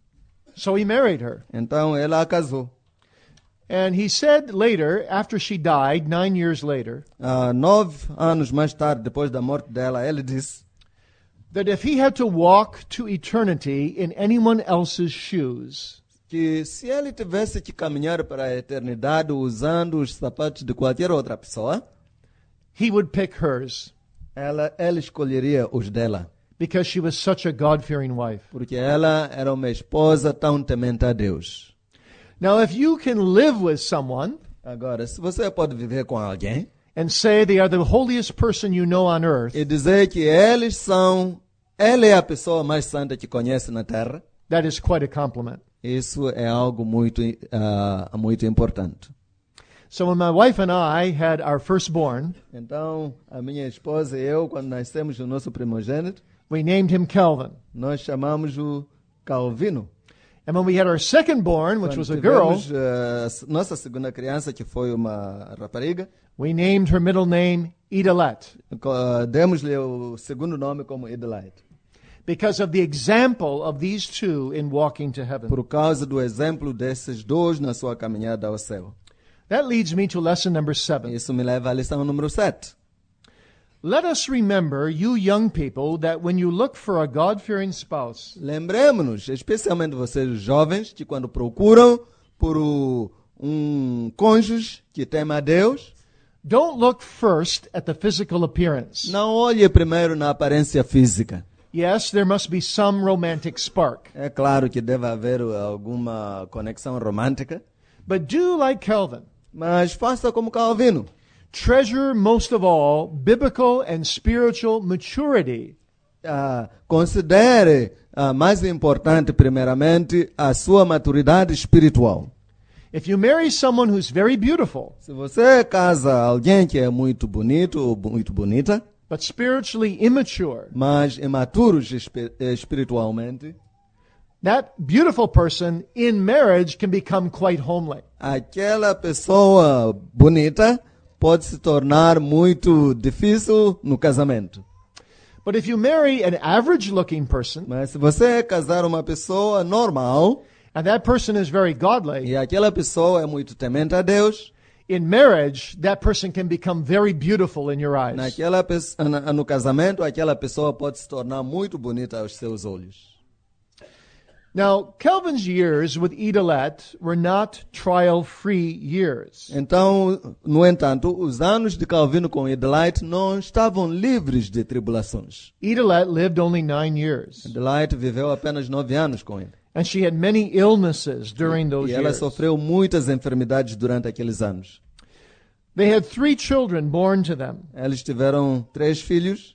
so he married her. Então ela a casou. And he said later, after she died, nine years later, Ah, nove anos mais tarde, depois da morte dela, ele disse that if he had to walk to eternity in anyone else's shoes, que se ele tivesse que caminhar para a eternidade usando os sapatos de qualquer outra pessoa, he would pick hers ela, ela escolheria os dela. because she was such a God-fearing wife. Porque ela era uma esposa tão temente a Deus. Now, if you can live with someone Agora, se você pode viver com alguém and say they are the holiest person you know on earth, e dizer que eles são, ela é a pessoa mais santa que conhece na terra, that is quite a compliment. isso é algo muito, ah, muito importante. So when my wife and I had our firstborn, Então, a minha esposa e eu, quando nascemos o nosso primogênito, we named him Calvin. nós chamamos o Calvino. And when we had our second-born, which Quando was a girl, tivemos, ah, nossa segunda criança, que foi uma rapariga, we named her middle name Idelette co- demos-lhe o segundo nome como Edelite, because of the example of these two in walking to heaven. por causa do exemplo desses dois na sua caminhada ao céu. That leads me to lesson number seven. Isso me leva à lição número sete. Let us remember, you young people, that when you look for a God-fearing spouse, Lembremos-nos, especialmente vocês os jovens, que quando procuram por o- um cônjuge que teme a Deus, don't look first at the physical appearance. não olhe primeiro na aparência física. Yes, there must be some romantic spark, É claro que deve haver alguma conexão romântica, but do like Calvin. mas faça como Calvino. Treasure most of all biblical and spiritual maturity, Ah, considere ah, mais importante, primeiramente, a sua maturidade espiritual. If you marry someone who's very beautiful, Se você casa alguém que é muito bonito ou muito bonita, but spiritually immature, mas imaturos espi- espiritualmente, that beautiful person in marriage can become quite homely. aquela pessoa bonita pode se tornar muito difícil no casamento. But if you marry an average-looking person, Mas se você casar uma pessoa normal, and that person is very godly, e aquela pessoa é muito temente a Deus, in marriage, that person can become very beautiful in your eyes. naquela, pe- na- no casamento, aquela pessoa pode se tornar muito bonita aos seus olhos. Now, Calvin's years with Edelet were not trial-free years. Então, no entanto, os anos de Calvino com Edelite não estavam livres de tribulações. Edelet lived only nine years, Edelite viveu apenas nove anos com ele. and she had many illnesses during those E ela years. sofreu muitas enfermidades durante aqueles anos. They had three children born to them. Eles tiveram três filhos,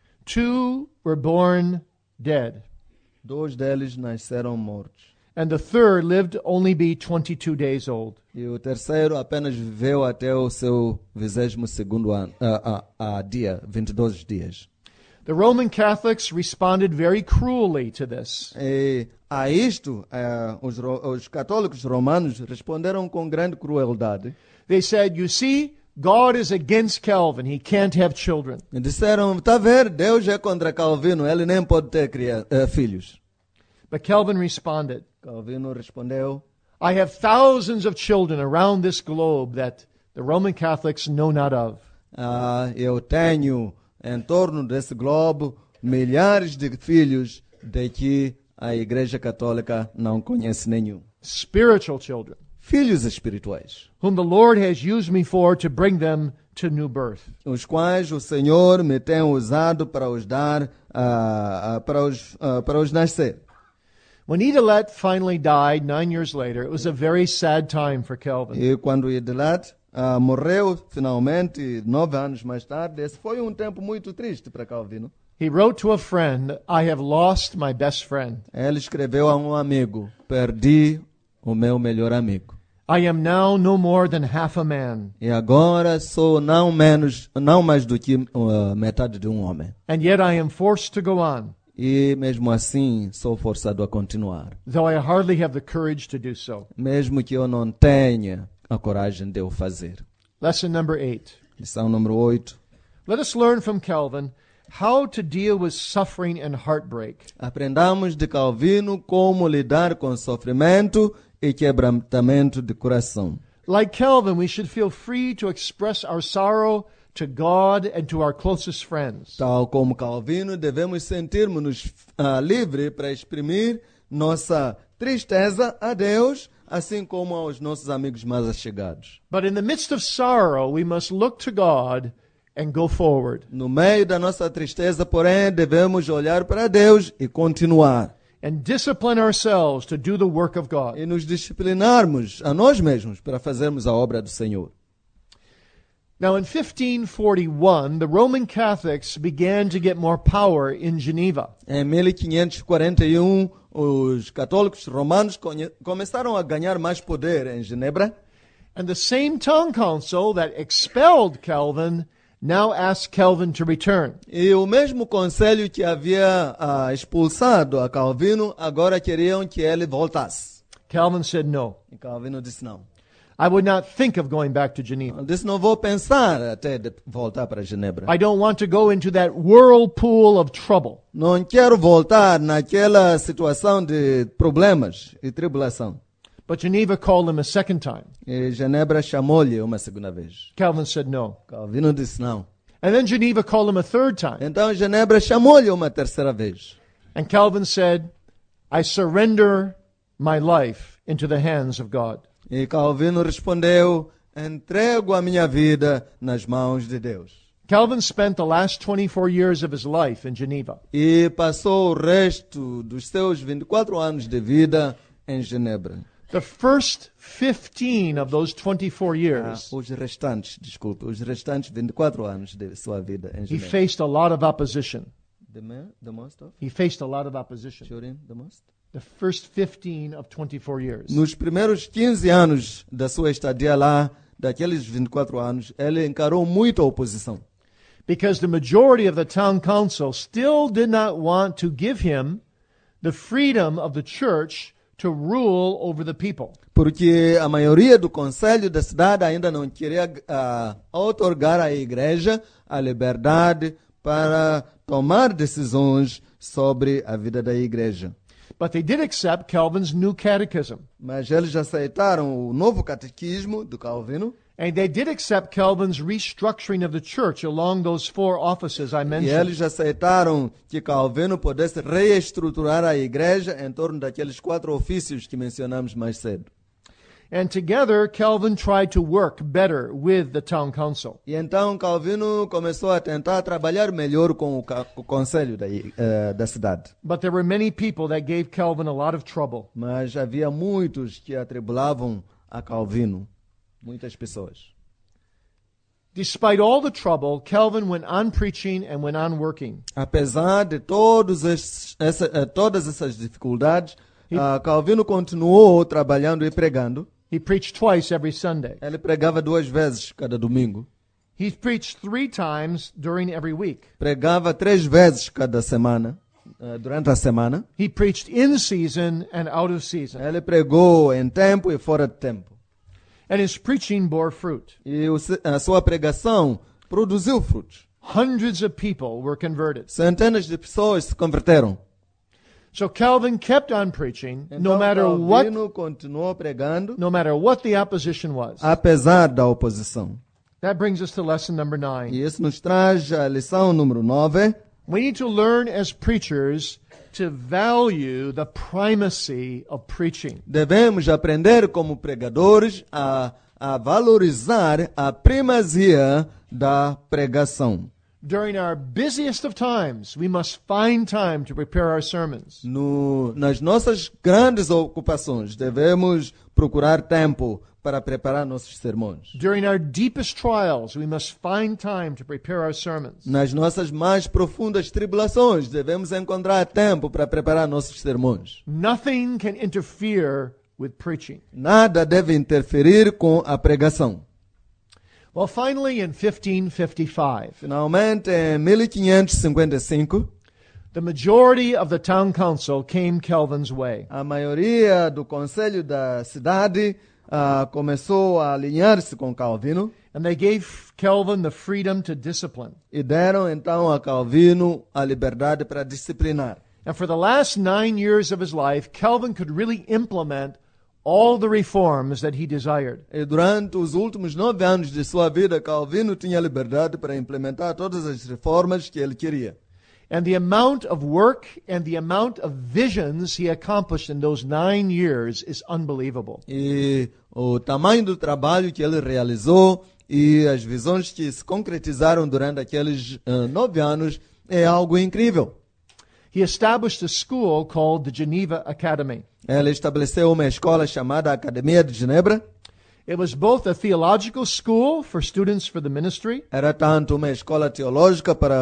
Two were born dead, dois deles nasceram mortos. and the third lived only be twenty-two days old. E o terceiro apenas viveu até o seu vigésimo segundo ano, a, a, a dia, vinte e dois dias. The Roman Catholics responded very cruelly to this. E a isto, eh, os, ro- os católicos romanos responderam com grande crueldade. They said, you see, God is against Calvin. He can't have children. E disseram, tá vendo, Deus é contra Calvino, ele nem pode ter cria- eh, filhos. But Calvin responded, Calvino respondeu, I have thousands of children around this globe that the Roman Catholics know not of. ah, eu tenho em torno desse globo milhares de filhos de que a Igreja Católica não conhece nenhum. Spiritual children, Filhos espirituais, whom the Lord has used me for to bring them to new birth. os quais o Senhor me tem usado para os dar, ah, ah, para, os, ah, para os nascer. When Edelet finally died nine years later, it was a very sad time for Calvin. E quando Edelat ah, morreu, finalmente, nove anos mais tarde, esse foi um tempo muito triste para Calvino. He wrote to a friend, I have lost my best friend. Ele escreveu a um amigo, perdi o meu melhor amigo. I am now no more than half a man, E agora sou não menos, não mais do que uh, metade de um homem. and yet I am forced to go on, E mesmo assim sou forçado a continuar, though I hardly have the courage to do so. mesmo que eu não tenha a coragem de o fazer. Lesson number eight. Lição número oito. Let us learn from Calvin how to deal with suffering and heartbreak. Aprendamos de Calvino como lidar com sofrimento e quebrantamento de coração. Like Calvin, we should feel free to express our sorrow to God and to our closest friends. Tal como Calvino, devemos sentirmos-nos ah, livres para exprimir nossa tristeza a Deus, assim como aos nossos amigos mais allegados. But in the midst of sorrow, we must look to God and go forward No meio da nossa tristeza, porém, devemos olhar para Deus e continuar. and discipline ourselves to do the work of God. E nos disciplinarmos a nós mesmos para fazermos a obra do Senhor. Now, in fifteen forty-one, the Roman Catholics began to get more power in Geneva. Em mil quinhentos e quarenta e um, os católicos romanos conhe- começaram a ganhar mais poder em Genebra. And the same town council that expelled Calvin now asked Calvin to return. E o mesmo conselho que havia ah, expulsado a Calvino, agora queriam que ele voltasse. Calvin said, no, E Calvino disse não. I would not think of going back to Geneva. Ele disse, não vou pensar até de voltar para Genebra. I don't want to go into that whirlpool of trouble. Não quero voltar naquela situação de problemas e tribulação. But Geneva called him a second time. E Genebra chamou-lhe uma segunda vez. Calvin said no. Calvino disse não. And then Geneva called him a third time. Então Genebra chamou-lhe uma terceira vez. And Calvin said, I surrender my life into the hands of God. E Calvino respondeu, entrego a minha vida nas mãos de Deus. Calvin spent the last twenty-four years of his life in Geneva. E passou o resto dos seus vinte e quatro anos de vida em Genebra. The first fifteen of those twenty-four Ah, years, os restantes, desculpe, os restantes vinte e quatro anos de sua vida em he Genebra. faced a lot of opposition. The, man, the most of? He faced a lot of opposition. Turin, the most? The first fifteen of twenty-four years. Nos primeiros quinze anos da sua estadia lá, daqueles vinte e quatro anos, ele encarou muita oposição. because the majority of the town council still did not want to give him the freedom of the church to rule over the people. Porque a maioria do conselho da cidade ainda não queria uh, outorgar à igreja a liberdade para tomar decisões sobre a vida da igreja. But they did accept Calvin's new catechism. Mas eles aceitaram o novo catequismo do Calvino. And they did accept Calvin's restructuring of the church along those four offices I E mentioned. eles aceitaram que Calvino pudesse reestruturar a igreja em torno daqueles quatro ofícios que mencionamos mais cedo. And together, Calvin tried to work better with the town council. E então Calvino começou a tentar trabalhar melhor com o, ca- o conselho da, i- eh, da cidade. But there were many people that gave Calvin a lot of trouble. Mas havia muitos que atribulavam a Calvino. Muitas pessoas. Despite all the trouble, Calvin went on preaching and went on working. Apesar de todos esses, essa, eh, todas essas dificuldades, ah, Calvino continuou trabalhando e pregando. He preached twice every Sunday. Ele pregava duas vezes cada domingo. He preached three times during every week. Pregava três vezes cada semana, ah, durante a semana. He preached in season and out of season. Ele pregou em tempo e fora de tempo. And his preaching bore fruit. E o, a sua pregação produziu frutos. Hundreds of people were converted. Centenas de pessoas se converteram. So Calvin kept on preaching no Então, matter what Calvino continuou pregando, no matter what the opposition was. apesar da oposição. That brings us to lesson number nine. E isso nos traz a lição número nove. We need to learn as preachers to value the primacy of preaching. Devemos aprender como pregadores a, a valorizar a primazia da pregação. During our busiest of times, we must find time to prepare our sermons. No, nas nossas grandes ocupações, devemos procurar tempo para preparar nossos sermões. During our deepest trials, we must find time to prepare our sermons. Nas nossas mais profundas tribulações, devemos encontrar tempo para preparar nossos sermões. Nothing can interfere with preaching. Nada deve interferir com a pregação. Well, finally, in fifteen fifty-five, Finalmente, em mil quinhentos e cinquenta e cinco, the majority of the town council came Calvin's way. a maioria do conselho da cidade ah, começou a alinhar-se com Calvino And they gave Calvin the freedom to discipline. e deram então a Calvino a liberdade para disciplinar. And for the last nine years of his life, Calvin could really implement all the reforms that he desired. E durante os últimos nove anos de sua vida, Calvino tinha liberdade para implementar todas as reformas que ele queria. And the amount of work and the amount of visions he accomplished in those nine years is unbelievable. E o tamanho do trabalho que ele realizou e as visões que se concretizaram durante aqueles uh, nove anos é algo incrível. He established a school called the Geneva Academy. Ele estabeleceu uma escola chamada Academia de Genebra. It was both a theological school for students for the ministry Era tanto uma escola teológica para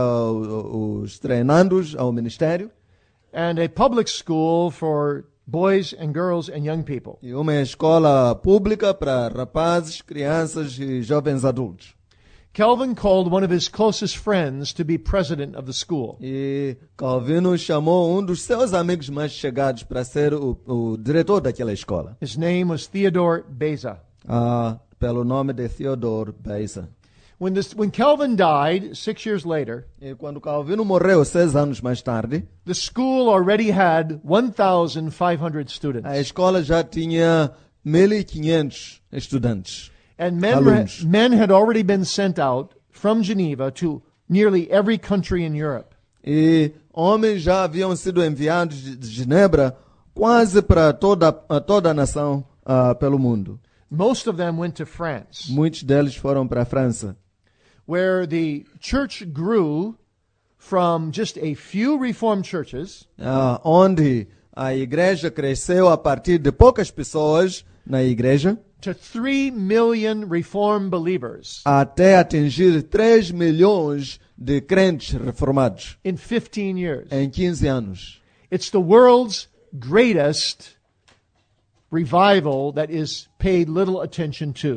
o- os treinandos ao ministério and a public school for boys and girls and young people. e uma escola pública para rapazes, crianças e jovens adultos. Calvin called one of his closest friends to be president of the school. E Calvino chamou um dos seus amigos mais chegados para ser o, o diretor daquela escola, His name was Theodore Beza. ah, pelo nome de Theodore Beza. When, this, when Calvin died, six years later, E quando Calvino morreu, seis anos mais tarde, the school already had one thousand five hundred students. a escola já tinha mil e quinhentos estudantes. And men, Alunos. men had already been sent out from Geneva to nearly every country in Europe. E homens já haviam sido enviados de de Genebra quase para toda, a toda a nação ah, pelo mundo. Most of them went to France, Muitos deles foram para a França, where the church grew from just a few Reformed churches ah, onde a igreja cresceu a partir de poucas pessoas na igreja, to three million Reformed believers até atingir três milhões de crentes reformados in fifteen years. em quinze anos. It's the world's greatest revival that is paid little attention to.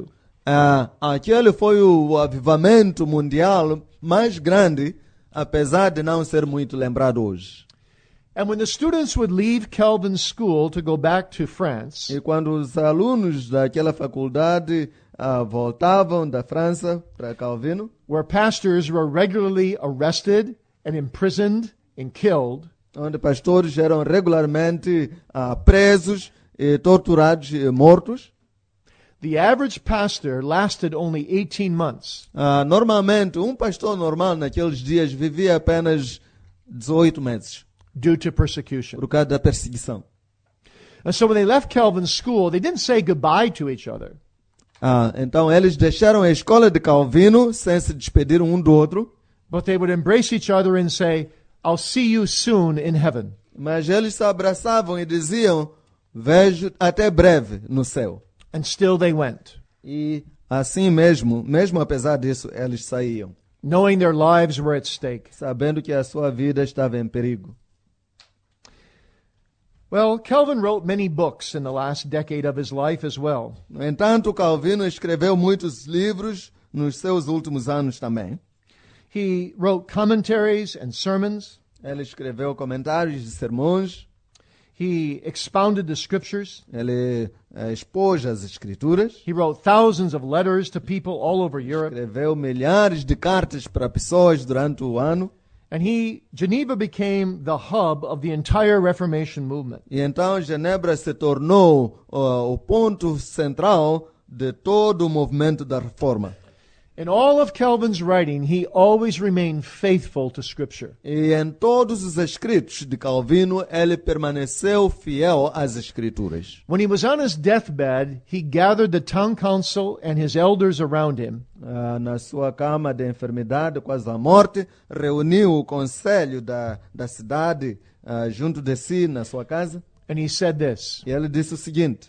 ah, aquele foi o avivamento mundial mais grande, apesar de não ser muito lembrado hoje. And when the students would leave Calvin's school to go back to France, E quando os alunos daquela faculdade ah, voltavam da França para Calvino, where pastors were regularly arrested and imprisoned and killed, onde pastores eram regularmente ah, presos, e torturados e mortos, the average pastor lasted only eighteen months. ah, normalmente um pastor normal naqueles dias vivia apenas dezoito meses Due to persecution. por causa da perseguição. And so when they left Calvin's school, they didn't say goodbye to each other. Ah, então eles deixaram a escola de Calvino sem se despedir um do outro, But they would embrace each other and say, I'll see you soon in heaven. mas eles se abraçavam e diziam, vejo até breve no céu. And still they went, E assim mesmo, mesmo apesar disso, eles saíam, knowing their lives were at stake. sabendo que a sua vida estava em perigo. Well, Calvin wrote many books in the last decade of his life as well. No entanto, Calvino escreveu muitos livros nos seus últimos anos também. He wrote commentaries and sermons. Ele escreveu comentários de sermões, He expounded the scriptures. ele eh, expôs as escrituras, He wrote thousands of letters to people all over Europe. escreveu milhares de cartas para pessoas durante o ano. And he, Geneva became the hub of the entire Reformation movement. E então Genebra se tornou uh, o ponto central de todo o movimento da reforma. In all of Calvin's writing, he always remained faithful to Scripture. E em todos os escritos de Calvino, ele permaneceu fiel às escrituras. When he was on his deathbed, he gathered the town council and his elders around him. Ah, na sua cama de enfermidade, quase à morte, reuniu o conselho da, da cidade ah, junto de si, na sua casa. And he said this, E ele disse o seguinte,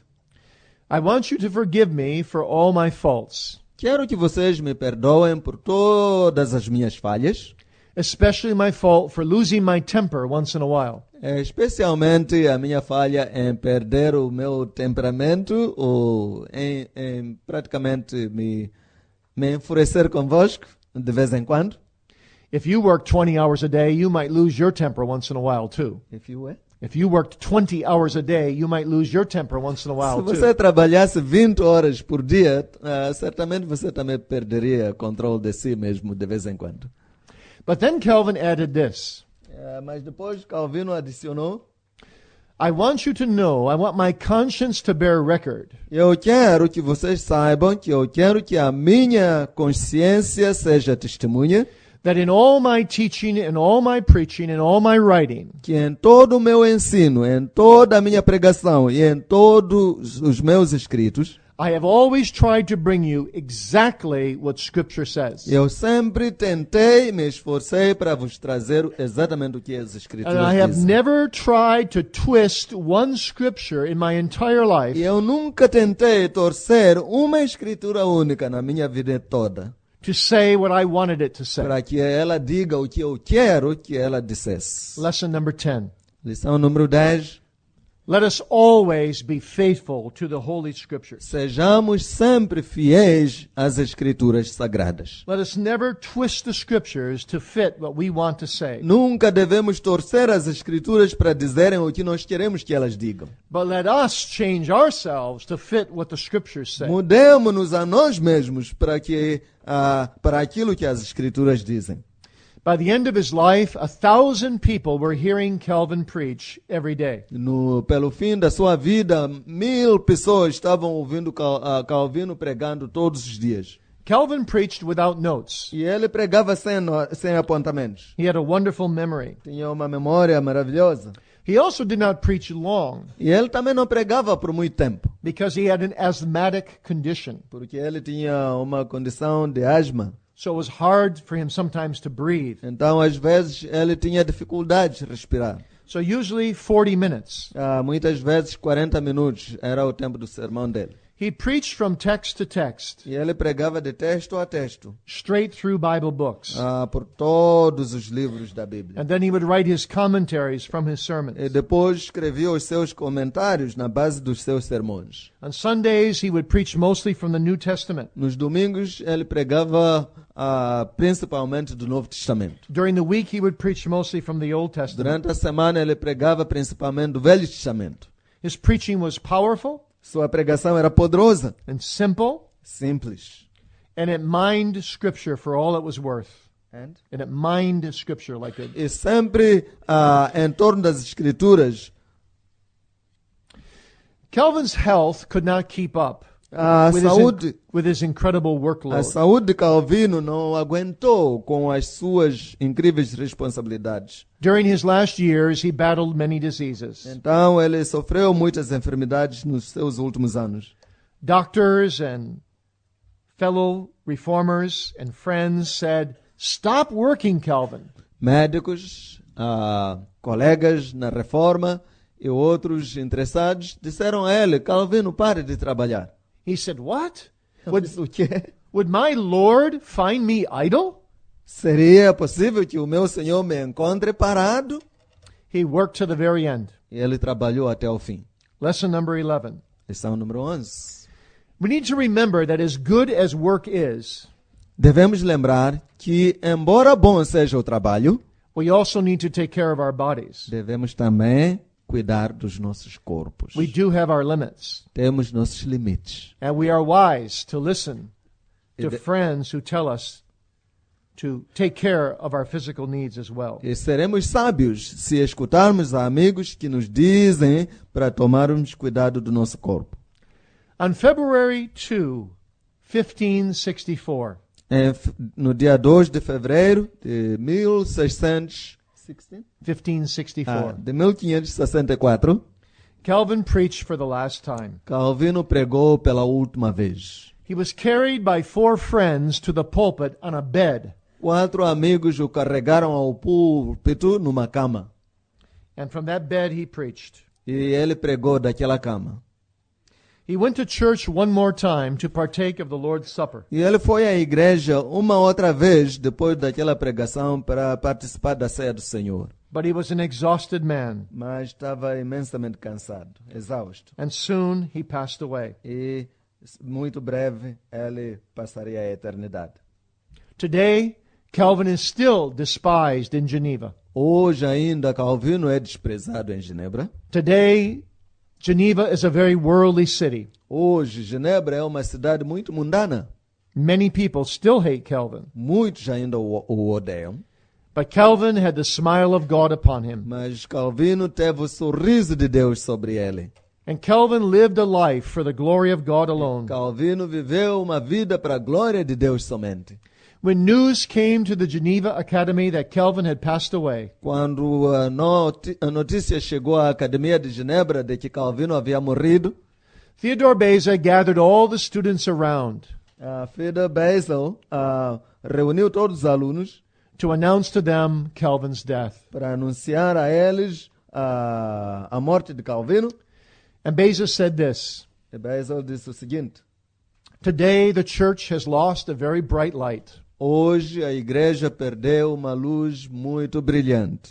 I want you to forgive me for all my faults, quero que vocês me perdoem por todas as minhas falhas, especially my fault for losing my temper once in a while. especialmente a minha falha em perder o meu temperamento ou em, em praticamente me, me enfurecer convosco de vez em quando. If you work twenty hours a day, you might lose your temper once in a while too. If you were. If you worked twenty hours a day, you might lose your temper once in a Se while você too. trabalhasse vinte horas por dia, ah, certamente você também perderia controle de si mesmo de vez em quando. But then Calvin added this, Ah, mas depois Calvino adicionou, I want you to know, I want my conscience to bear record eu quero que vocês saibam que eu quero que a minha consciência seja testemunha, that in all my teaching, in all my preaching, in all my writing, que em todo o meu ensino, em toda a minha pregação e em todos os meus escritos, I have always tried to bring you exactly what Scripture says. eu sempre tentei, me esforcei para vos trazer exatamente o que as escrituras And I have dizem. never tried to twist one Scripture in my entire E life eu nunca tentei torcer uma escritura única na minha vida toda, to say what I wanted it to say. para que ela diga o que eu quero que ela dissesse. Lesson number ten. Lição número dez. Let us always be faithful to the Holy Scriptures. Sejamos sempre fiéis às escrituras sagradas. Let us never twist the Scriptures to fit what we want to say. Nunca devemos torcer as escrituras para dizerem o que nós queremos que elas digam. But let us change ourselves to fit what the Scriptures say. Mudemos-nos a nós mesmos para que ah, para aquilo que as escrituras dizem. By the end of his life, a thousand people were hearing Calvin preach every day. No, pelo fim da sua vida, mil pessoas estavam ouvindo Cal, ah, Calvino pregando todos os dias. Calvin preached without notes. E ele pregava sem, no- sem apontamentos. He had a wonderful memory. Tinha uma memória maravilhosa. He also did not preach long E ele também não pregava por muito tempo, because he had an asthmatic condition. porque ele tinha uma condição de asma. So it was hard for him sometimes to breathe. Então, às vezes, ele tinha dificuldade de respirar. So usually forty minutes. Ah, muitas vezes, quarenta minutos era o tempo do sermão dele. He preached from text to text, E ele pregava de texto a texto, straight through Bible books. ah, por todos os livros da Bíblia. And then he would write his commentaries from his sermons. E depois escrevia os seus comentários na base dos seus sermões. On Sundays, he would preach mostly from the New Testament. Nos domingos ele pregava ah, principalmente do Novo Testamento. During the week, he would preach mostly from the Old Testament. Durante a semana ele pregava principalmente do Velho Testamento. His preaching was powerful Sua pregação era poderosa, and simple, simples. and it mined Scripture for all it was worth. And? And it mined Scripture like a... E sempre ah, em torno das Escrituras. Calvin's health could not keep up A with his, saúde, in- with his incredible a workload. saúde de Calvino não aguentou com as suas incríveis responsabilidades. During his last years, he battled many diseases. Então ele sofreu muitas enfermidades nos seus últimos anos. Doctors and fellow reformers and friends said, "Stop working, Calvin." Médicos, ah, colegas na reforma e outros interessados disseram a ele: Calvino, pare de trabalhar. He said, "What? Ele Would, disse, o quê? would my Lord find me idle?" Seria possível que o meu Senhor me encontre parado? He worked to the very end. E ele trabalhou até o fim. Lesson number eleven. Lição número onze. We need to remember that as good as work is, Devemos lembrar que, embora bom seja o trabalho, we also need to take care of our bodies. devemos também cuidar dos nossos corpos. We do have our limits, Temos nossos limites. and we are wise to listen to E de- friends who tell us to take care of our physical needs as well. E seremos sábios se escutarmos a amigos que nos dizem para tomarmos cuidado do nosso corpo. On February second, fifteen sixty-four, Em f- no dia dois de fevereiro de mil seiscentos e sessenta? fifteen Ah, sixty-four, de mil quinhentos e sessenta e quatro, Calvin preached for the last time. Calvino pregou pela última vez. He was carried by four friends to the pulpit on a bed, Quatro amigos o carregaram ao púlpito numa cama. and from that bed he preached. E ele pregou daquela cama. He went to church one more time to partake of the Lord's Supper. E ele foi à igreja uma outra vez depois daquela pregação para participar da ceia do Senhor. But he was an exhausted man, Mas estava imensamente cansado, exausto. and soon he passed away. E muito breve ele passaria a eternidade. Today, Calvin is still despised in Geneva. Hoje ainda Calvino é desprezado em Genebra. Today, Geneva is a very worldly city. Hoje Genebra é uma cidade muito mundana. Many people still hate Calvin. Muitos ainda o, o odeiam. But Calvin had the smile of God upon him. Mas Calvino teve o sorriso de Deus sobre ele. And Calvin lived a life for the glory of God alone. Calvino viveu uma vida para a glória de Deus somente. When news came to the Geneva Academy that Calvin had passed away, Quando a, noti a notícia chegou à Academia de Genebra de que Calvino havia morrido, Theodore Beza gathered all the students around a Fida Basil ah, reuniu todos os alunos to announce to them Calvin's death. para anunciar a eles a, a morte de Calvino. And Beza said this: E Basil disse o seguinte: "Today the church has lost a very bright light. hoje a igreja perdeu uma luz muito brilhante.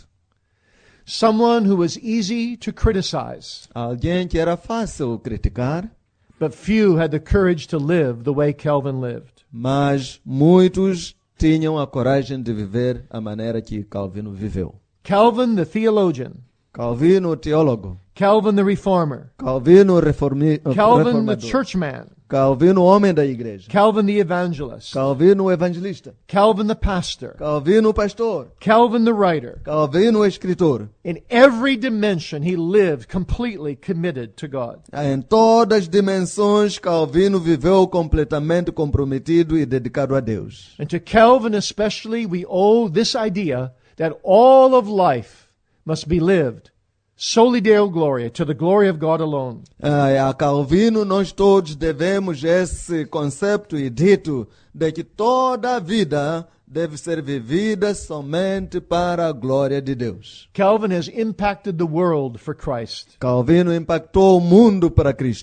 Someone who was easy to criticize, Alguém que era fácil criticar, but few had the courage to live the way Calvin lived. mas muitos tinham a coragem de viver a maneira que Calvino viveu. Calvin the theologian, Calvino, o teólogo. Calvin the reformer, Calvino, o reformi- o Calvin the reformador. churchman, Calvino, o homem da igreja. Calvin the evangelist, Calvino, o evangelista. Calvin the pastor, Calvino, o pastor. Calvin the writer. Calvino, o escritor. In every dimension, he lived completely committed to God. Em todas as dimensões, Calvino viveu completamente comprometido e dedicado a Deus. And to Calvin especially, we owe this idea that all of life must be lived soli Deo Gloria, to the glory of God alone. Ah, a Calvino, nós todos devemos esse conceito e dito de que toda a vida deve ser vivida somente para a glória de Deus. Calvin has impacted the world for Christ. Calvino impactou o mundo para Cristo.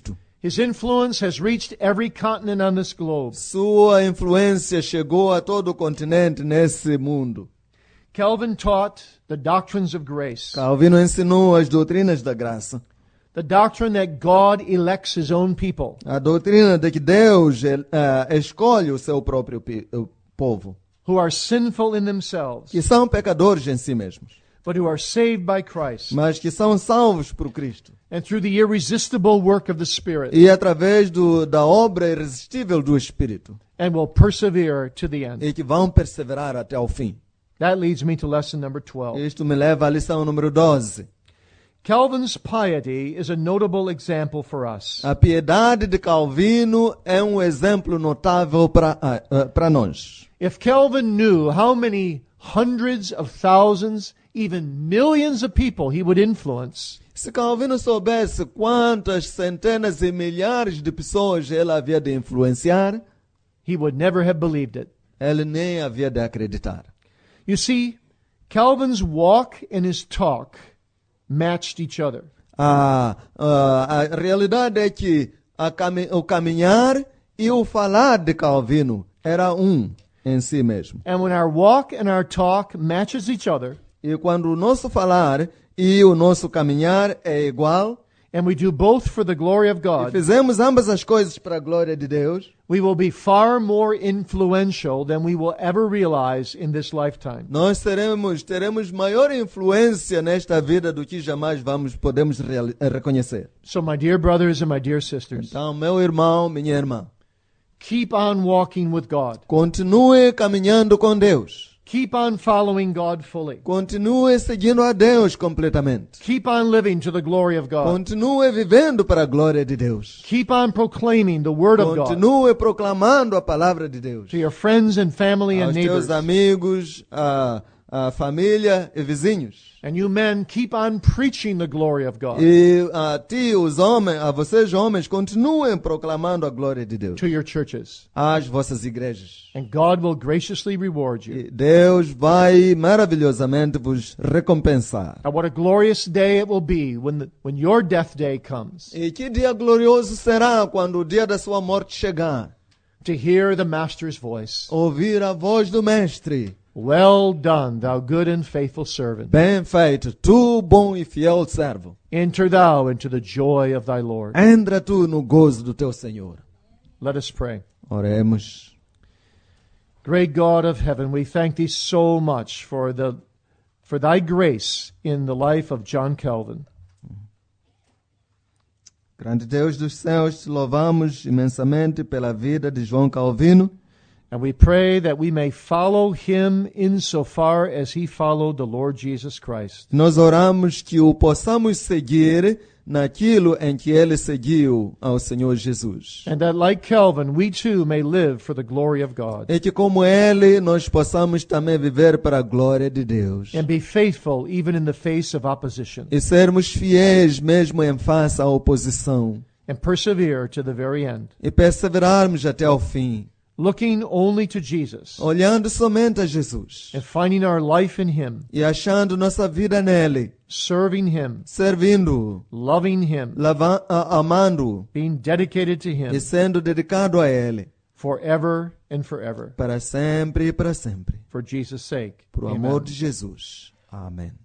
His influence has reached every continent on this globe. Sua influência chegou a todo o continente nesse mundo. Calvin taught the doctrines of grace, Calvino ensinou as doutrinas da graça. the doctrine that God elects His own people, A doutrina de que Deus eh, escolhe o seu próprio pi- o povo, who are sinful in themselves, que são pecadores em si mesmos, but who are saved by Christ, mas que são salvos por Cristo. and through the irresistible work of the Spirit, E através do, da obra irresistível do Espírito, and will persevere to the end. e que vão perseverar até ao fim. That leads me to lesson number twelve. Isto me leva à lição número doze. Calvin's piety is a notable example for us. A piedade de Calvino é um exemplo notável para uh, para nós. If Calvin knew how many hundreds of thousands, even millions of people he would influence, Se Calvino soubesse quantas centenas e milhares de pessoas ele havia de influenciar, he would never have believed it. ele nem havia de acreditar. You see, Calvin's walk and his talk matched each other. A, a, a realidade é que a cami- o caminhar e o falar de Calvino era um em si mesmo. And when our walk and our talk matches each other, E quando o nosso falar e o nosso caminhar é igual, and we do both for the glory of e God, fizemos ambas as coisas para a glória de Deus, we will be far more influential than we will ever realize in this lifetime. nós teremos, teremos maior influência nesta vida do que jamais vamos podemos reali- reconhecer. So, my dear brothers and my dear sisters, Então, meu irmão, minha irmã, keep on walking with God. continue caminhando com Deus. Keep on following God fully. Continue seguindo a Deus completamente. Keep on living to the glory of God. Continue vivendo para a glória de Deus. Keep on proclaiming the word of God Continue proclamando a palavra de Deus. to your friends and family and Aos neighbors. teus amigos, a, a família e vizinhos. And you men, keep on preaching the glory of God E a ti, os homens, a vocês homens, continuem proclamando a glória de Deus to your churches. às vossas igrejas. And God will graciously reward you. E Deus vai maravilhosamente vos recompensar. And what a glorious day it will be when, the, when your death day comes, E que dia glorioso será quando o dia da sua morte chegar. to hear the Master's voice. Ouvir a voz do Mestre. Well done, thou good and faithful servant. Bem feito, tu bom e fiel servo. Enter thou into the joy of thy Lord. Entra tu no gozo do teu Senhor. Let us pray. Oremos. Great God of heaven, we thank thee so much for the for thy grace in the life of John Calvin. Grande Deus dos céus, te louvamos imensamente pela vida de João Calvino. And we pray that we may follow him insofar as he followed the Lord Jesus Christ. Nós oramos que o possamos seguir naquilo em que ele seguiu ao Senhor Jesus. And that like Calvin, we too may live for the glory of God E que como ele, nós possamos também viver para a glória de Deus. and be faithful even in the face of opposition E sermos fiéis mesmo em face à oposição. and persevere to the very end, E perseverarmos até ao fim. looking only to Jesus Olhando somente a Jesus. and finding our life in him, E achando nossa vida nele. serving him, Servindo-o. loving him, lava- a- Amando-o. being dedicated to him E sendo dedicado a ele. forever and forever. Para sempre e para sempre. For Jesus' sake. Por Amen. amor de Jesus. Amém.